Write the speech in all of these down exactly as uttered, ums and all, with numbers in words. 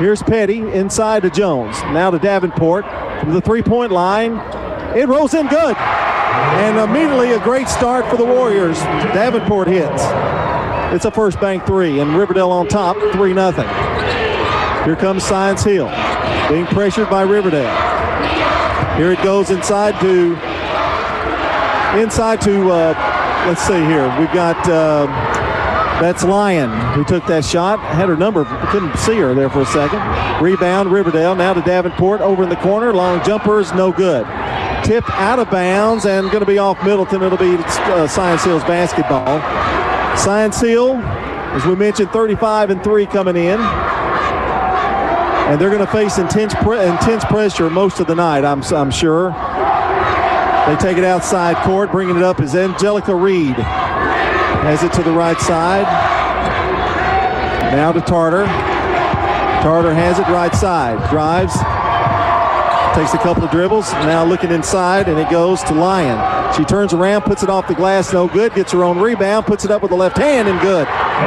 Here's Petty inside to Jones. Now to Davenport from the three-point line. It rolls in good. And immediately a great start for the Warriors. Davenport hits. It's a first bank three, and Riverdale on top, three nothing. Here comes Science Hill, being pressured by Riverdale. Here it goes inside to, inside to, uh, let's see here. We've got, uh, that's Lyon who took that shot. Had her number, couldn't see her there for a second. Rebound, Riverdale, now to Davenport, over in the corner. Long jumper is no good. Tip out of bounds and going to be off Middleton. It'll be uh, Science Hill's basketball. Science Hill, as we mentioned, thirty-five and three coming in. And they're going to face intense pre- intense pressure most of the night, I'm, I'm sure. They take it outside court. Bringing it up is Angelica Reed. Has it to the right side. Now to Tarter. Tarter has it right side. Drives. Takes a couple of dribbles. Now looking inside, and it goes to Lyon. She turns around, puts it off the glass. No good. Gets her own rebound. Puts it up with the left hand, and good.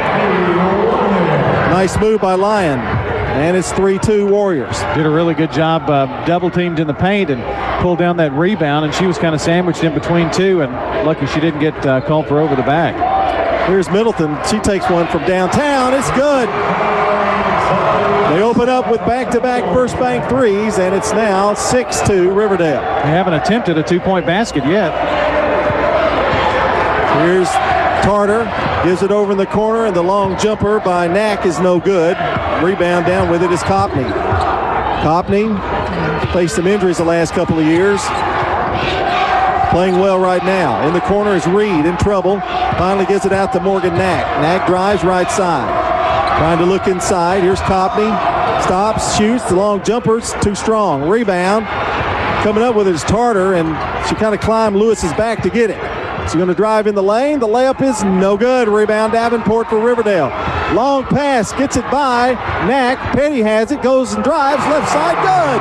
Nice move by Lyon. And it's three two Warriors. Did a really good job, uh, double teamed in the paint and pulled down that rebound, and she was kind of sandwiched in between two, and lucky she didn't get uh, called for over the back. Here's Middleton. She takes one from downtown. It's good. They open up with back-to-back first bank threes, and it's now six two Riverdale. They haven't attempted a two-point basket yet. Here's Tarter. Gives it over in the corner, and the long jumper by Knack is no good. Rebound down with it is Copney. Copney faced some injuries the last couple of years. Playing well right now. In the corner is Reed in trouble. Finally gets it out to Morgan Knack. Knack drives right side. Trying to look inside. Here's Copney. Stops, shoots. The long jumper's too strong. Rebound. Coming up with it is Tarter, and she kind of climbed Lewis's back to get it. She's going to drive in the lane. The layup is no good. Rebound Davenport for Riverdale. Long pass. Gets it by Knack. Petty has it. Goes and drives. Left side.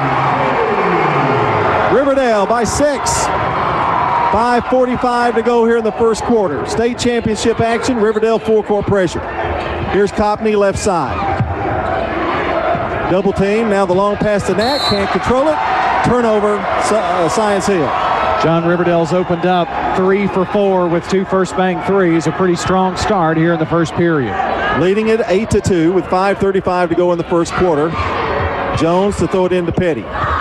Good. Riverdale by six. five forty-five to go here in the first quarter. State championship action. Riverdale full-court pressure. Here's Copney left side. Double team. Now the long pass to Knack. Can't control it. Turnover. Uh, Science Hill. John Riverdale's opened up three for four with two first bank threes. A pretty strong start here in the first period. Leading it eight to two with five thirty-five to go in the first quarter. Jones to throw it into Petty.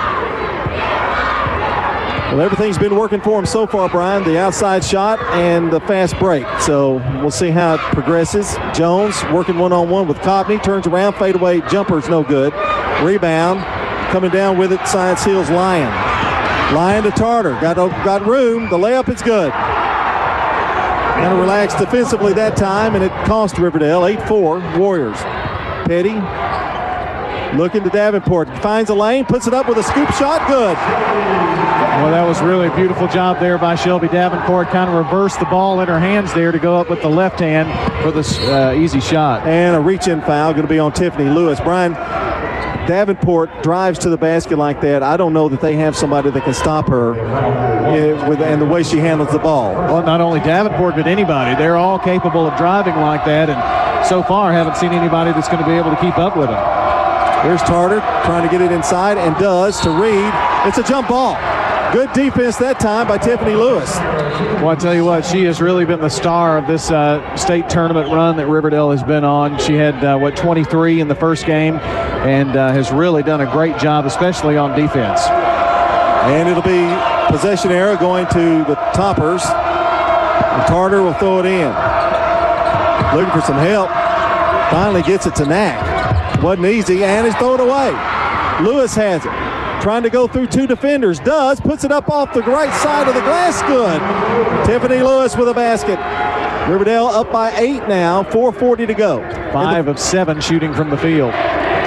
Well, everything's been working for him so far, Brian. The outside shot and the fast break. So we'll see how it progresses. Jones working one-on-one with Copney. Turns around, fadeaway jumper's no good. Rebound. Coming down with it, Science Hill's Lyon. Lyon to Tarter. Got, got room. The layup is good. Kind of relaxed defensively that time, and it cost Riverdale. eight four Warriors. Petty looking to Davenport. Finds a lane, puts it up with a scoop shot. Good. Well, that was really a beautiful job there by Shelby Davenport. Kind of reversed the ball in her hands there to go up with the left hand for this uh, easy shot. And a reach-in foul going to be on Tiffany Lewis. Brian, Davenport drives to the basket like that. I don't know that they have somebody that can stop her uh, with and the way she handles the ball. Well, not only Davenport, but anybody. They're all capable of driving like that, and so far haven't seen anybody that's going to be able to keep up with them. Here's Tarter trying to get it inside, and does to Reed. It's a jump ball. Good defense that time by Tiffany Lewis. Well, I tell you what, she has really been the star of this uh, state tournament run that Riverdale has been on. She had, uh, what, twenty-three in the first game, and uh, has really done a great job, especially on defense. And it'll be possession error going to the Toppers. And Tarter will throw it in. Looking for some help. Finally gets it to Knack. Wasn't easy, and he's thrown away. Lewis has it. Trying to go through two defenders. Does. Puts it up off the right side of the glass. Good. Tiffany Lewis with a basket. Riverdale up by eight now. four forty to go. Five of seven shooting from the field.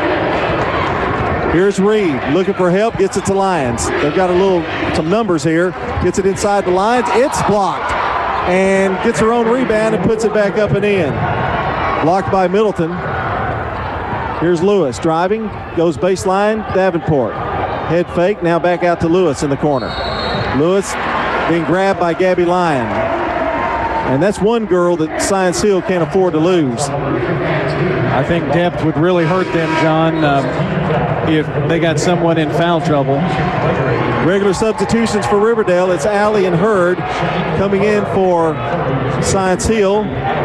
Here's Reed looking for help. Gets it to Lyons. They've got a little, some numbers here. Gets it inside the lines. It's blocked. And gets her own rebound and puts it back up and in. Blocked by Middleton. Here's Lewis driving. Goes baseline. Davenport. Head fake, now back out to Lewis in the corner. Lewis being grabbed by Gabby Lyon. And that's one girl that Science Hill can't afford to lose. I think depth would really hurt them, John, um, if they got someone in foul trouble. Regular substitutions for Riverdale. It's Alley and Hurd. Coming in for Science Hill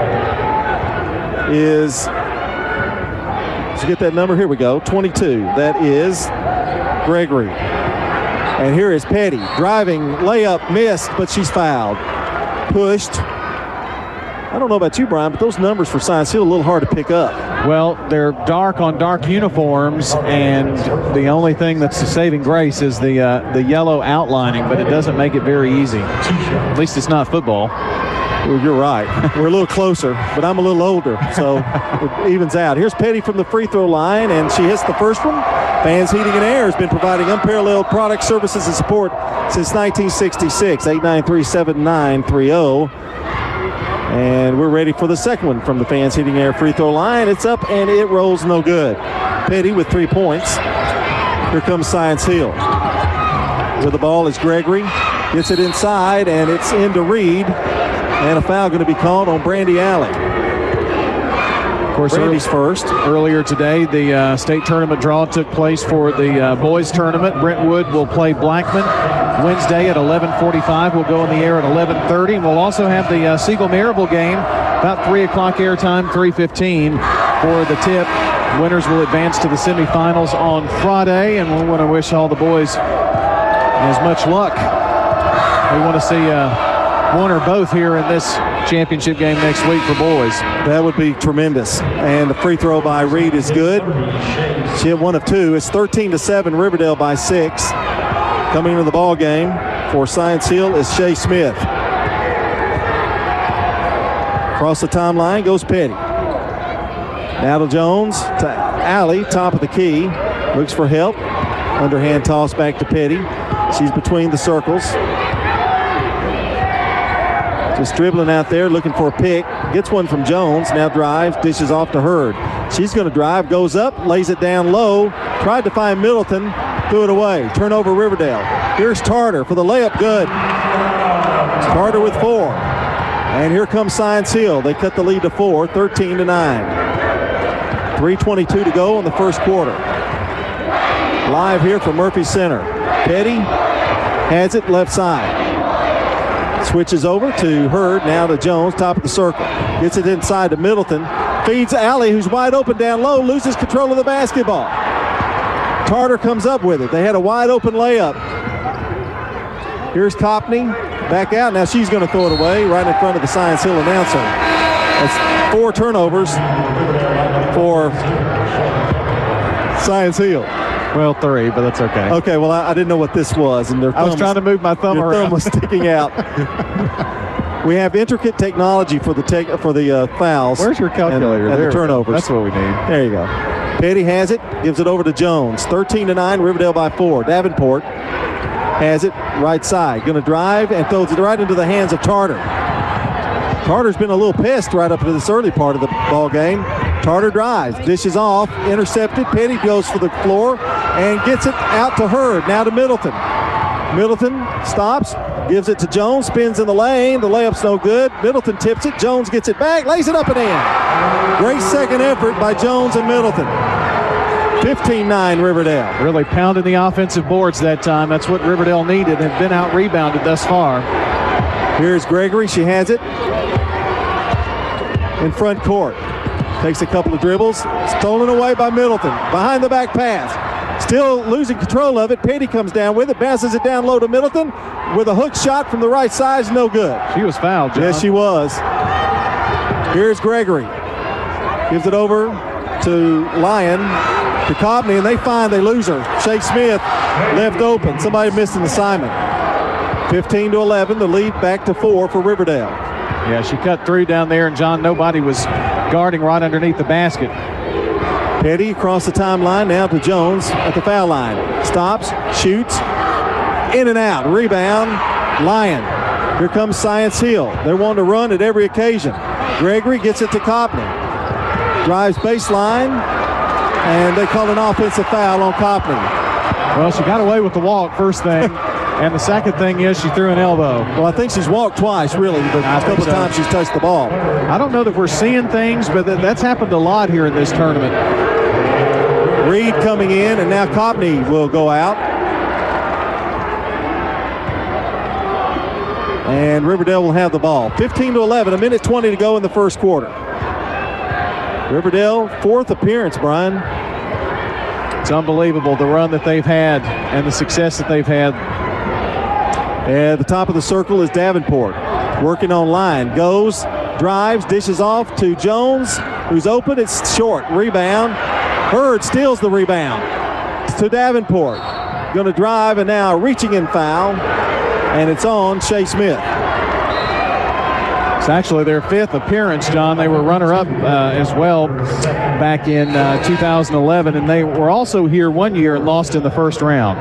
is, let's get that number. Here we go, twenty-two. That is Gregory. And here is Petty. Driving, layup, missed, but she's fouled. Pushed. I don't know about you, Brian, but those numbers for Science Hill are a little hard to pick up. Well, they're dark on dark uniforms, and the only thing that's the saving grace is the uh, the yellow outlining, but it doesn't make it very easy. At least it's not football. Well, you're right. We're a little closer, but I'm a little older, so it evens out. Here's Petty from the free throw line, and she hits the first one. Fans Heating and Air has been providing unparalleled product, services, and support since nineteen sixty-six. eight nine three, seven nine three zero. And we're ready for the second one from the Fans Heating Air free throw line. It's up, and it rolls no good. Petty with three points. Here comes Science Hill. Where the ball is Gregory. Gets it inside, and it's into Reed. And a foul going to be called on Brandy Alley. Of course, Brandy's first. Earlier today, the uh, state tournament draw took place for the uh, boys tournament. Brentwood will play Blackman Wednesday at eleven forty-five. We'll go on the air at eleven thirty. We'll also have the uh, Siegel-Maryville game, about three o'clock airtime, three fifteen for the tip. Winners will advance to the semifinals on Friday, and we want to wish all the boys as much luck. We want to see uh, one or both here in this championship game next week for boys. That would be tremendous. And the free throw by Reed is good. She hit one of two. It's thirteen to seven, Riverdale by six. Coming into the ball game for Science Hill is Shea Smith. Across the timeline goes Petty. Now to Jones, to Alley, top of the key. Looks for help. Underhand toss back to Petty. She's between the circles. Just dribbling out there, looking for a pick. Gets one from Jones, now drives, dishes off to Hurd. She's going to drive, goes up, lays it down low. Tried to find Middleton, threw it away. Turnover Riverdale. Here's Tarter for the layup, good. Tarter with four. And here comes Science Hill. They cut the lead to four, thirteen to nine. three twenty-two to go in the first quarter. Live here from Murphy Center. Petty has it left side. Switches over to Hurd, now to Jones, top of the circle. Gets it inside to Middleton. Feeds Alley, who's wide open down low, loses control of the basketball. Tarter comes up with it. They had a wide open layup. Here's Copney, back out. Now she's going to throw it away right in front of the Science Hill announcer. That's four turnovers for Science Hill. Well, three, but that's okay. Okay, well, I, I didn't know what this was. And their I was trying to move my thumb your around. thumb was sticking out. We have intricate technology for the take, for the uh, fouls. Where's your calculator? And, and there the turnovers. That's what we need. There you go. Petty has it, gives it over to Jones. thirteen to nine, Riverdale by four. Davenport has it right side. Going to drive and throws it right into the hands of Tarter. Tarter's been a little pissed right up to this early part of the ball game. Tarter drives, dishes off, intercepted. Petty goes for the floor and gets it out to Hurd. Now to Middleton. Middleton stops, gives it to Jones, spins in the lane. The layup's no good. Middleton tips it. Jones gets it back, lays it up and in. Great second effort by Jones and Middleton. fifteen nine Riverdale. Really pounding the offensive boards that time. That's what Riverdale needed. Have been out rebounded thus far. Here's Gregory. She has it in front court. Takes a couple of dribbles. Stolen away by Middleton. Behind the back pass. Still losing control of it. Petty comes down with it. Passes it down low to Middleton with a hook shot from the right side. No good. She was fouled, John. Yes, she was. Here's Gregory. Gives it over to Lyon. To Cobney, and they find they lose her. Shea Smith left open. Somebody missed an assignment. fifteen to eleven, the lead back to four for Riverdale. Yeah, she cut through down there, and John, nobody was guarding right underneath the basket. Petty across the timeline, now to Jones at the foul line. Stops, shoots, in and out. Rebound, Lyon. Here comes Science Hill. They're wanting to run at every occasion. Gregory gets it to Copney. Drives baseline, and they call an offensive foul on Copney. Well, she got away with the walk first thing. And the second thing is she threw an elbow. Well, I think she's walked twice, really, but a couple of so. times she's touched the ball. I don't know that we're seeing things, but that's happened a lot here in this tournament. Reed coming in, and now Copney will go out. And Riverdale will have the ball. fifteen to eleven, a minute twenty to go in the first quarter. Riverdale, fourth appearance, Brian. It's unbelievable, the run that they've had and the success that they've had. At the top of the circle is Davenport. Working on line. Goes, drives, dishes off to Jones, who's open. It's short. Rebound. Hurd steals the rebound to Davenport. Going to drive, and now reaching in foul. And it's on Shea Smith. It's actually their fifth appearance, John. They were runner-up uh, as well back in uh, two thousand eleven, and they were also here one year and lost in the first round.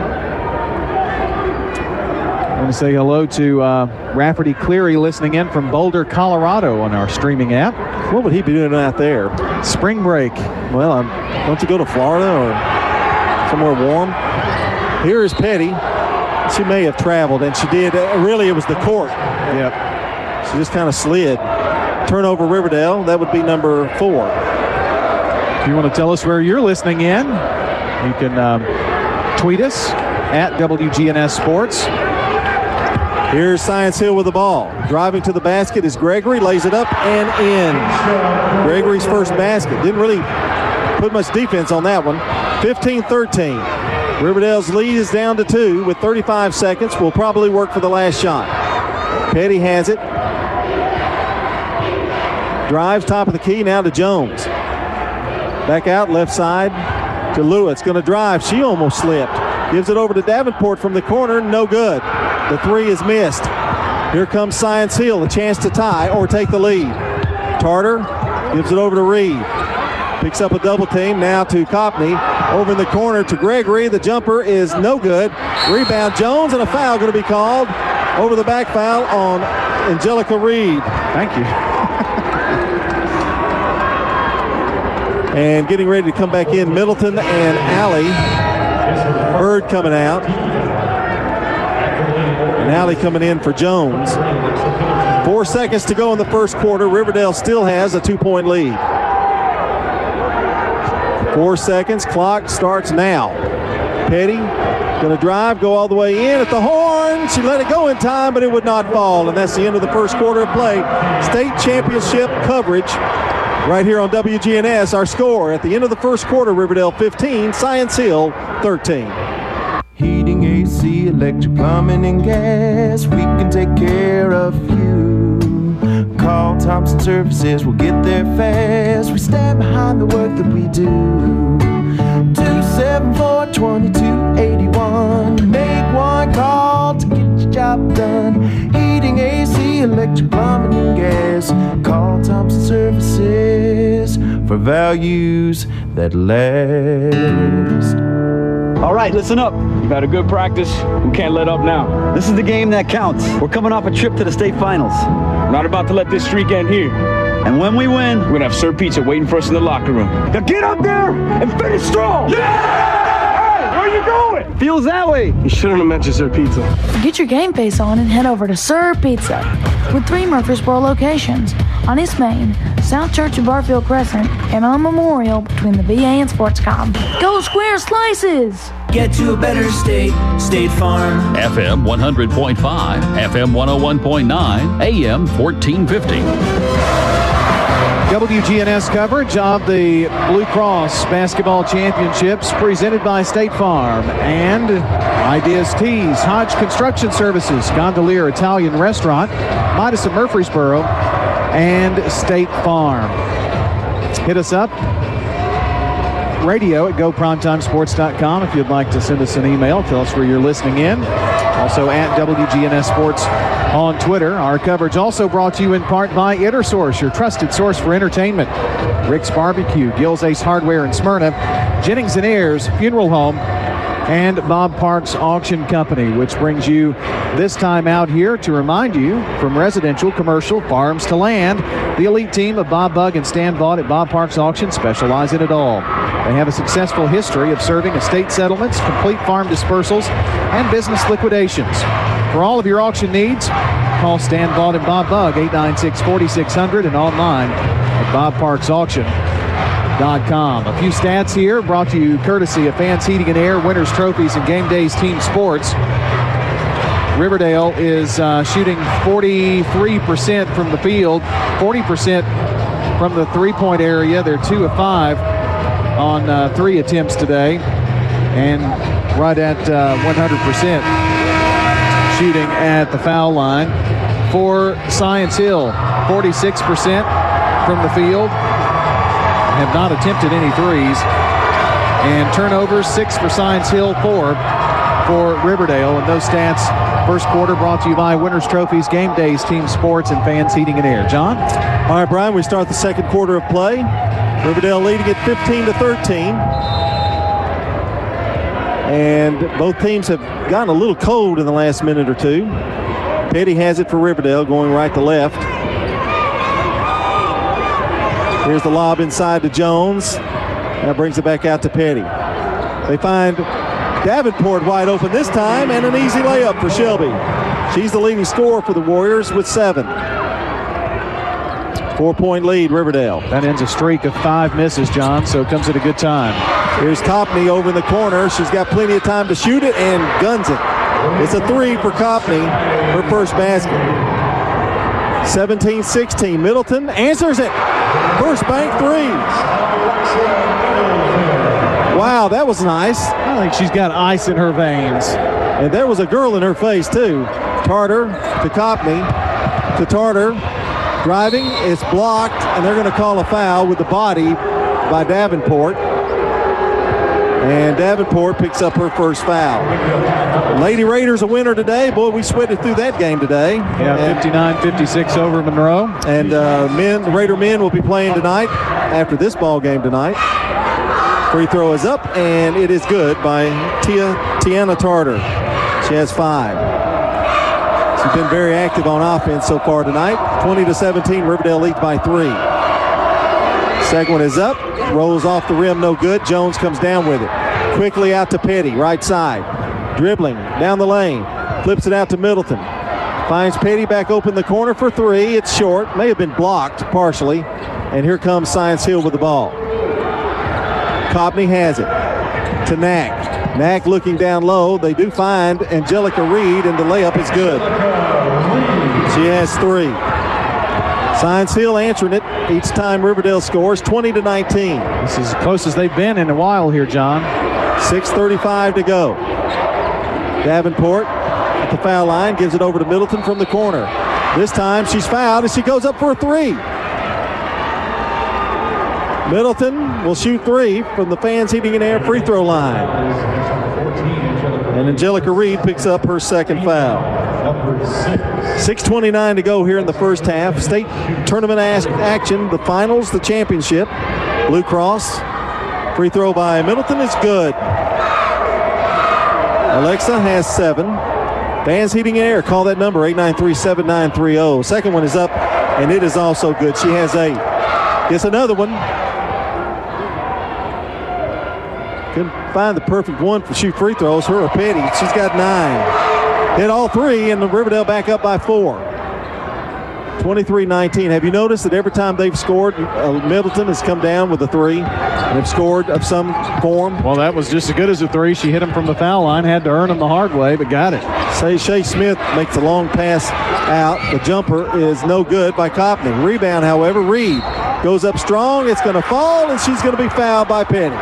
I want to say hello to uh, Rafferty Cleary listening in from Boulder, Colorado on our streaming app. What would he be doing out there? Spring break. Well, um, don't you go to Florida or somewhere warm? Here is Petty. She may have traveled, and she did. Uh, really, it was the court. Yep. She just kind of slid. Turnover Riverdale. That would be number four. If you want to tell us where you're listening in, you can um, tweet us at W G N S Sports. Here's Science Hill with the ball. Driving to the basket is Gregory. Lays it up and in. Gregory's first basket. Didn't really put much defense on that one. fifteen thirteen. Riverdale's lead is down to two with thirty-five seconds. Will probably work for the last shot. Petty has it. Drives top of the key now to Jones. Back out left side to Lewis. Going to drive. She almost slipped. Gives it over to Davenport from the corner. No good. The three is missed. Here comes Science Hill. A chance to tie or take the lead. Tarter gives it over to Reed. Picks up a double team now to Copney. Over in the corner to Gregory. The jumper is no good. Rebound Jones, and a foul going to be called. Over the back foul on Angelica Reed. Thank you. And getting ready to come back in, Middleton and Alley. Hurd coming out. And Alley coming in for Jones. Four seconds to go in the first quarter. Riverdale still has a two-point lead. Four seconds. Clock starts now. Petty going to drive, go all the way in at the horn. She let it go in time, but it would not fall. And that's the end of the first quarter of play. State championship coverage right here on W G N S. Our score at the end of the first quarter, Riverdale fifteen, Science Hill thirteen. Heating, A C, electric, plumbing, and gas. We can take care of you. Call Thompson Services, we'll get there fast. We stand behind the work that we do. two seven four, two two eight one. Make one call to get your job done. Heating, A C, electric, plumbing, and gas. Call Thompson Services for values that last. All right, listen up. You've had a good practice. We can't let up now. This is the game that counts. We're coming off a trip to the state finals. We're not about to let this streak end here. And when we win, we're going to have Sir Pizza waiting for us in the locker room. Now get up there and finish strong. Yeah! Hey, where are you going? Feels that way. You shouldn't have mentioned Sir Pizza. Get your game face on and head over to Sir Pizza with three Murfreesboro locations on East Main, South Church of Barfield Crescent, and on Memorial between the V A and Sportscom. Go Square Slices! Get to a better state, State Farm. F M one hundred point five, F M one oh one point nine, A M fourteen fifty. W G N S coverage of the Blue Cross Basketball Championships presented by State Farm and Ideas Tees, Hodge Construction Services, Gondolier Italian Restaurant, Midas of Murfreesboro, and State Farm. Hit us up. Radio at go primetime sports dot com if you'd like to send us an email. Tell us where you're listening in. Also at W G N S Sports on Twitter. Our coverage also brought to you in part by InterSource, your trusted source for entertainment. Rick's Barbecue, Gill's Ace Hardware in Smyrna, Jennings and Ayers Funeral Home, and Bob Parks Auction Company, which brings you this time out here to remind you, from residential, commercial, farms to land, the elite team of Bob Bug and Stan Vaught at Bob Parks Auction specialize in it all. They have a successful history of serving estate settlements, complete farm dispersals, and business liquidations. For all of your auction needs, call Stan Vaught and Bob Bug, eight nine six, four six zero zero, and online at bob parks auction dot com. A few stats here brought to you courtesy of Fans Heating and Air, Winners Trophies, and Game Days Team Sports. Riverdale is uh, shooting forty-three percent from the field, forty percent from the three-point area. They're two of five on uh, three attempts today, and right at uh, one hundred percent shooting at the foul line. For Science Hill, forty-six percent from the field, have not attempted any threes. And turnovers, six for Science Hill, four for Riverdale. And those stats, first quarter, brought to you by Winners Trophies, Game Days, Team Sports, and Fans Heating and Air. John? All right, Brian, we start the second quarter of play. Riverdale leading at fifteen to thirteen. And both teams have gotten a little cold in the last minute or two. Petty has it for Riverdale, going right to left. Here's the lob inside to Jones. That brings it back out to Petty. They find Davenport wide open this time, and an easy layup for Shelby. She's the leading scorer for the Warriors with seven. Four-point lead, Riverdale. That ends a streak of five misses, John, so it comes at a good time. Here's Copney over in the corner. She's got plenty of time to shoot it and guns it. It's a three for Copney, her first basket. seventeen sixteen. Middleton answers it. First bank three. Wow, that was nice. I think she's got ice in her veins. And there was a girl in her face, too. Tarter to Copney to Tarter. Driving, it's blocked, and they're going to call a foul with the body by Davenport. And Davenport picks up her first foul. Lady Raiders a winner today. Boy, we sweated through that game today. Yeah, fifty-nine fifty-six over Monroe. And uh, men, the Raider men will be playing tonight after this ball game tonight. Free throw is up, and it is good by Tia, Tiana Tarter. She has five. She's been very active on offense so far tonight. twenty to seventeen, Riverdale leads by three. Second one is up, rolls off the rim, no good. Jones comes down with it. Quickly out to Petty, right side. Dribbling down the lane, flips it out to Middleton. Finds Petty back open the corner for three. It's short, may have been blocked partially. And here comes Science Hill with the ball. Copney has it to Knack. Knack looking down low. They do find Angelica Reed, and the layup is good. She has three. Science Hill answering it each time Riverdale scores, twenty to nineteen. This is as close as they've been in a while here, John. six thirty-five to go. Davenport at the foul line, gives it over to Middleton from the corner. This time she's fouled, and she goes up for a three. Middleton will shoot three from the Fans Heating and Air free throw line. And Angelica Reed picks up her second foul. six twenty-nine to go here in the first half. State tournament action, the finals, the championship. Blue Cross. Free throw by Middleton is good. Alexa has seven. Fans Heating and Air, call that number, eight nine three, seven nine three zero. Second one is up, and it is also good. She has eight. Gets another one. Couldn't find the perfect one for shoot free throws. Her or Petty. She's got nine. Hit all three, and the Riverdale back up by four. twenty-three nineteen. Have you noticed that every time they've scored, uh, Middleton has come down with a three and have scored of some form? Well, that was just as good as a three. She hit him from the foul line, had to earn him the hard way, but got it. Say Shea Smith makes a long pass out. The jumper is no good by Copney. Rebound, however, Reed goes up strong. It's going to fall, and she's going to be fouled by Petty.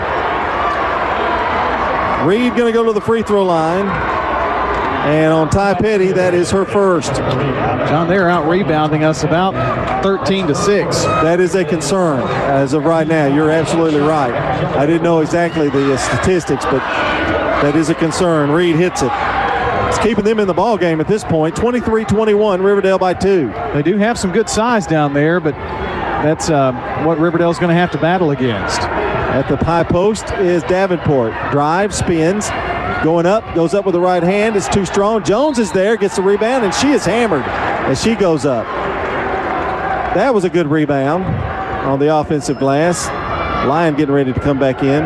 Reed going to go to the free throw line. And on Ty Petty, that is her first. John, they're out rebounding us about thirteen to six. That is a concern as of right now. You're absolutely right. I didn't know exactly the uh, statistics, but that is a concern. Reed hits it. It's keeping them in the ball game at this point. twenty-three twenty-one, Riverdale by two. They do have some good size down there, but that's uh, what Riverdale's going to have to battle against. At the high post is Davenport. Drive, spins, Going up, goes up with the right hand. It's too strong. Jones is there, gets the rebound, and she is hammered as she goes up. That was a good rebound on the offensive glass. Lyon getting ready to come back in.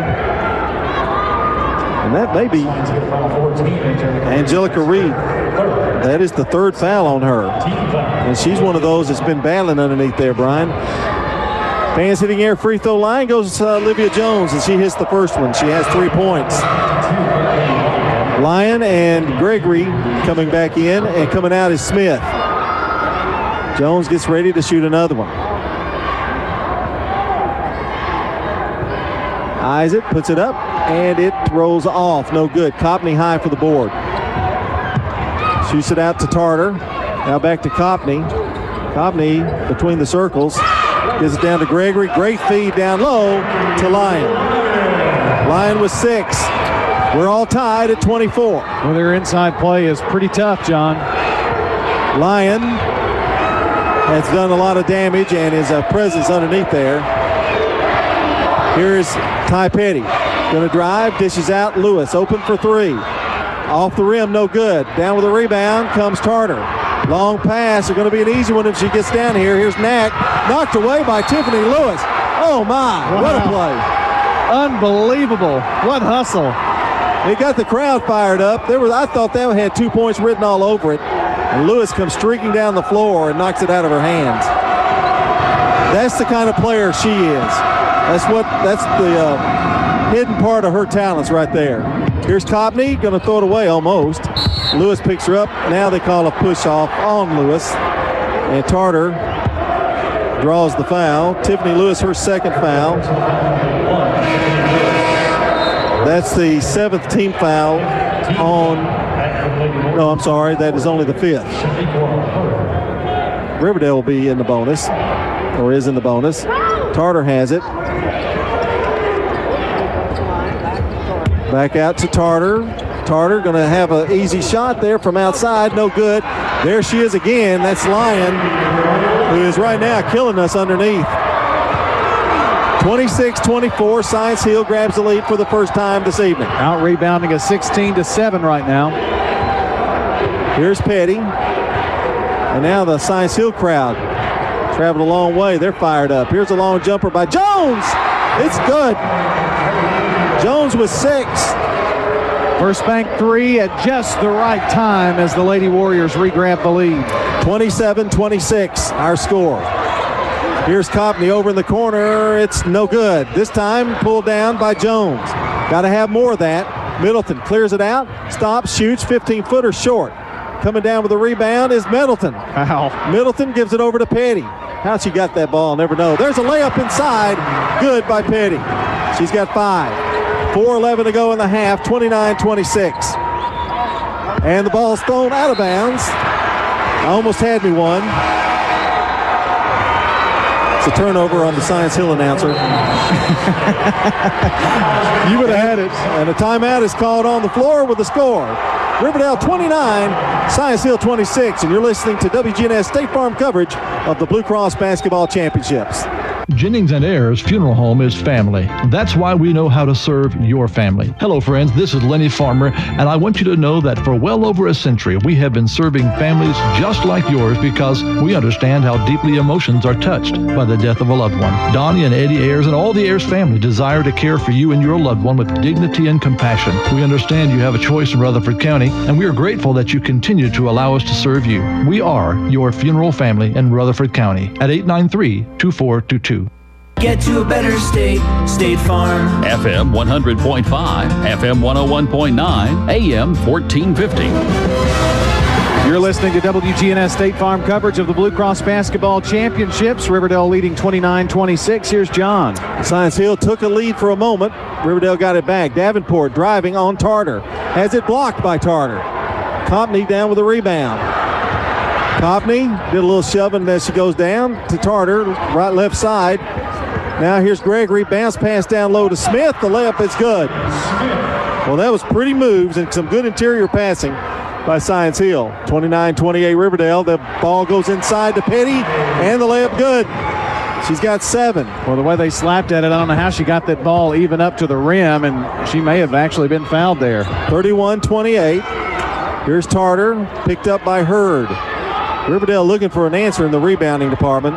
And that may be Angelica Reed. That is the third foul on her. And she's one of those that's been battling underneath there, Brian. Fans hitting air free throw line goes uh, Olivia Jones, and she hits the first one. She has three points. Lyon and Gregory coming back in, and coming out is Smith. Jones gets ready to shoot another one. Isaac puts it up, and it rolls off. No good. Copney high for the board. Shoots it out to Tarter. Now back to Copney. Copney between the circles. Gives it down to Gregory. Great feed down low to Lyon. Lyon with six. We're all tied at twenty-four. Well, their inside play is pretty tough, John. Lyon has done a lot of damage, and his uh, presence underneath there. Here's Ty Petty. Going to drive, dishes out. Lewis open for three. Off the rim, no good. Down with a rebound comes Tarter. Long pass. It's going to be an easy one if she gets down here. Here's Knack. Knocked away by Tiffany Lewis. Oh, my. Wow. What a play. Unbelievable. What hustle. It got the crowd fired up. There was, I thought that had two points written all over it. And Lewis comes streaking down the floor and knocks it out of her hands. That's the kind of player she is. That's what. That's the uh, hidden part of her talents right there. Here's Copney, going to throw it away almost. Lewis picks her up. Now they call a push-off on Lewis. And Tarter draws the foul. Tiffany Lewis, her second foul. That's the seventh team foul on, no, I'm sorry, that is only the fifth. Riverdale will be in the bonus, or is in the bonus. Tarter has it. Back out to Tarter. Tarter going to have an easy shot there from outside. No good. There she is again. That's Lyon, who is right now killing us underneath. twenty-six twenty-four. Science Hill grabs the lead for the first time this evening. Out rebounding a sixteen to seven right now. Here's Petty. And now the Science Hill crowd traveled a long way. They're fired up. Here's a long jumper by Jones. It's good. Jones with six. First bank three at just the right time as the Lady Warriors re-grab the lead. twenty-seven twenty-six, our score. Here's Copney over in the corner. It's no good. This time pulled down by Jones. Got to have more of that. Middleton clears it out, stops, shoots, fifteen-footer short. Coming down with the rebound is Middleton. Wow. Middleton gives it over to Petty. How she got that ball, I'll never know. There's a layup inside. Good by Petty. She's got five. four eleven to go in the half, twenty-nine twenty-six. And the ball's thrown out of bounds. Almost had me one. It's a turnover on the Science Hill announcer. You would have had it. And a timeout is called on the floor with the score. Riverdale twenty-nine, Science Hill twenty-six, and you're listening to W G N S State Farm coverage of the Blue Cross Basketball Championships. Jennings and Ayers Funeral Home is family. That's why we know how to serve your family. Hello, friends. This is Lenny Farmer, and I want you to know that for well over a century, we have been serving families just like yours because we understand how deeply emotions are touched by the death of a loved one. Donnie and Eddie Ayers and all the Ayers family desire to care for you and your loved one with dignity and compassion. We understand you have a choice in Rutherford County, and we are grateful that you continue to allow us to serve you. We are your funeral family in Rutherford County at eight nine three, two four two two. Get to a better state, State Farm. F M one hundred point five, F M one oh one point nine, A M fourteen fifty. You're listening to W G N S State Farm coverage of the Blue Cross Basketball Championships. Riverdale leading twenty-nine twenty-six. Here's John. Science Hill took a lead for a moment. Riverdale got it back. Davenport driving on Tarter. Has it blocked by Tarter. Copney down with a rebound. Copney did a little shoving as she goes down to Tarter, right left side. Now here's Gregory, bounce pass down low to Smith. The layup is good. Well, that was pretty moves and some good interior passing by Science Hill. twenty-nine twenty-eight Riverdale. The ball goes inside to Petty, and the layup good. She's got seven. Well, the way they slapped at it, I don't know how she got that ball even up to the rim, and she may have actually been fouled there. thirty-one twenty-eight. Here's Tarter, picked up by Hurd. Riverdale looking for an answer in the rebounding department.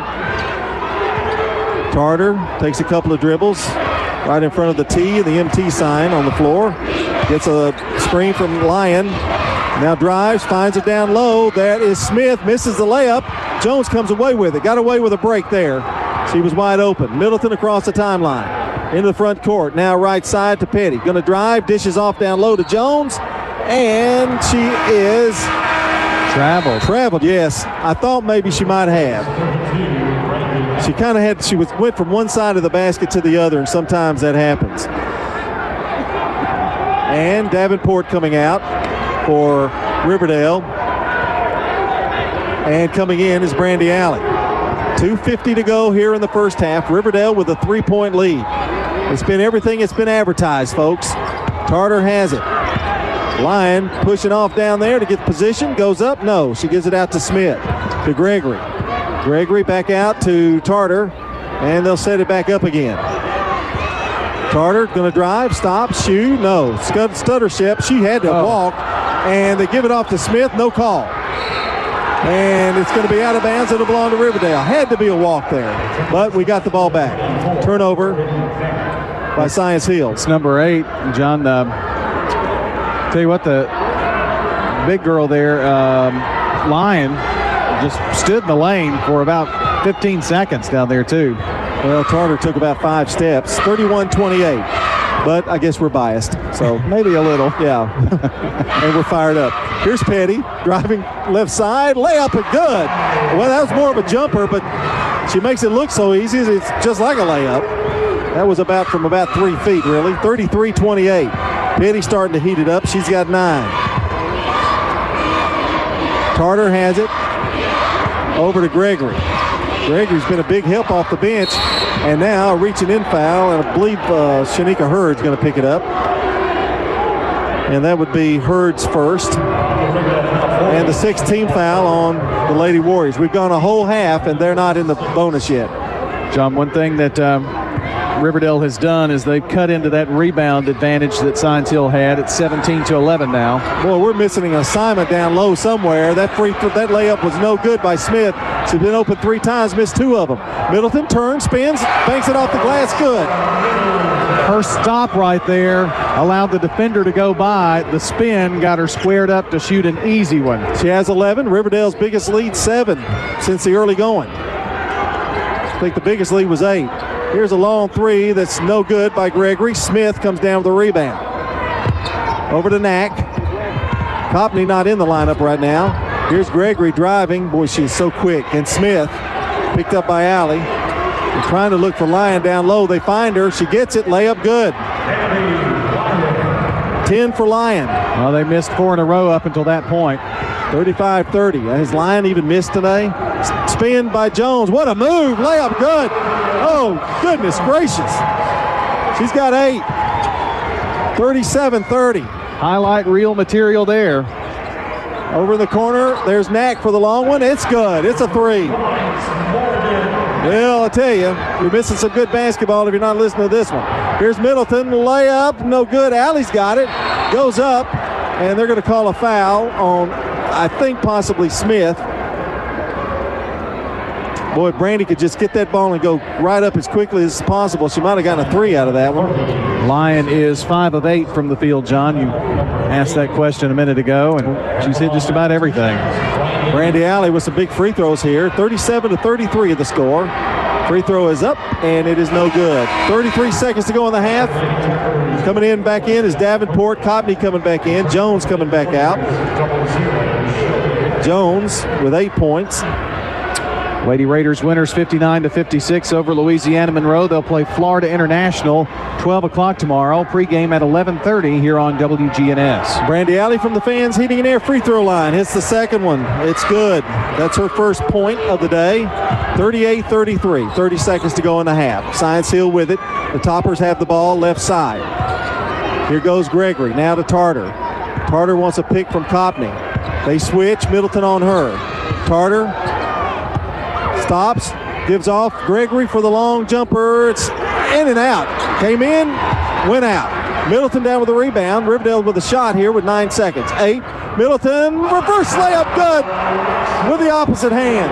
Tarter takes a couple of dribbles right in front of the T and the M T sign on the floor. Gets a screen from Lyon. Now drives, finds it down low. That is Smith, misses the layup. Jones comes away with it. Got away with a break there. She was wide open. Middleton across the timeline. Into the front court. Now right side to Petty. Going to drive, dishes off down low to Jones. And she is... Traveled. Traveled, yes. I thought maybe she might have. She kind of had, she was went from one side of the basket to the other, and sometimes that happens. And Davenport coming out for Riverdale. And coming in is Brandy Alley. two fifty to go here in the first half. Riverdale with a three-point lead. It's been everything it's been advertised, folks. Tarter has it. Lyon pushing off down there to get position. Goes up. No. She gives it out to Smith. To Gregory. Gregory back out to Tarter. And they'll set it back up again. Tarter going to drive. Stop. Shoot. No. Stuttership. She had to oh. walk. And they give it off to Smith. No call. And it's going to be out of bounds. It'll belong to Riverdale. Had to be a walk there. But we got the ball back. Turnover by Science Hill. It's number eight. John, uh, tell you what, the big girl there, um, Lyon, just stood in the lane for about fifteen seconds down there, too. Well, Tarter took about five steps. thirty-one twenty-eight. But I guess we're biased. So maybe a little. Yeah. And we're fired up. Here's Petty driving left side. Layup and good. Well, that was more of a jumper, but she makes it look so easy. It's just like a layup. That was about from about three feet, really. thirty-three twenty-eight. Petty starting to heat it up. She's got nine. Tarter has it. Over to Gregory. Gregory's been a big help off the bench. And now a reaching in foul, and I believe uh, Shanika Hurd's going to pick it up. And that would be Hurd's first. And the sixth team foul on the Lady Warriors. We've gone a whole half, and they're not in the bonus yet. John, one thing that um, Riverdale has done is they've cut into that rebound advantage that Science Hill had. It's seventeen to eleven now. Boy, we're missing an assignment down low somewhere. That free that layup was no good by Smith. She's been open three times, missed two of them. Middleton turns, spins, banks it off the glass, good. Her stop right there allowed the defender to go by. The spin got her squared up to shoot an easy one. She has eleven. Riverdale's biggest lead, seven since the early going. I think the biggest lead was eight. Here's a long three that's no good by Gregory. Smith comes down with the rebound. Over to Knack. Copney not in the lineup right now. Here's Gregory driving. Boy, she's so quick. And Smith picked up by Alley. They're trying to look for Lyon down low. They find her. She gets it. Layup good. ten for Lyon. Well, they missed four in a row up until that point. thirty-five thirty. Has Lyon even missed today? Spin by Jones. What a move. Layup good. Oh, goodness gracious. She's got eight. thirty-seven thirty. Highlight reel material there. Over in the corner, there's Knack for the long one. It's good. It's a three. Well, I tell you, you're missing some good basketball if you're not listening to this one. Here's Middleton. Layup. No good. Alley's got it. Goes up. And they're going to call a foul on, I think, possibly Smith. Boy, Brandy could just get that ball and go right up as quickly as possible. She might have gotten a three out of that one. Lyon is five of eight from the field, John. You asked that question a minute ago, and she's hit just about everything. Brandy Alley with some big free throws here. thirty-seven to thirty-three of the score. Free throw is up, and it is no good. thirty-three seconds to go in the half. Coming in, back in is Davenport. Copney coming back in. Jones coming back out. Jones with eight points. Lady Raiders winners fifty-nine to fifty-six over Louisiana Monroe. They'll play Florida International twelve o'clock tomorrow. Pregame at eleven thirty here on W G N S. Brandy Alley from the fans heating an air free throw line. Hits the second one. It's good. That's her first point of the day. thirty-eight thirty-three. thirty seconds to go in the half. Science Hill with it. The Toppers have the ball left side. Here goes Gregory. Now to Tarter. Tarter wants a pick from Copney. They switch. Middleton on her. Tarter stops, Gives off Gregory for the long jumper. It's in and out. Came in, went out. Middleton down with the rebound. Riverdale with a shot here with nine seconds. Eight. Middleton, reverse layup, good with the opposite hand.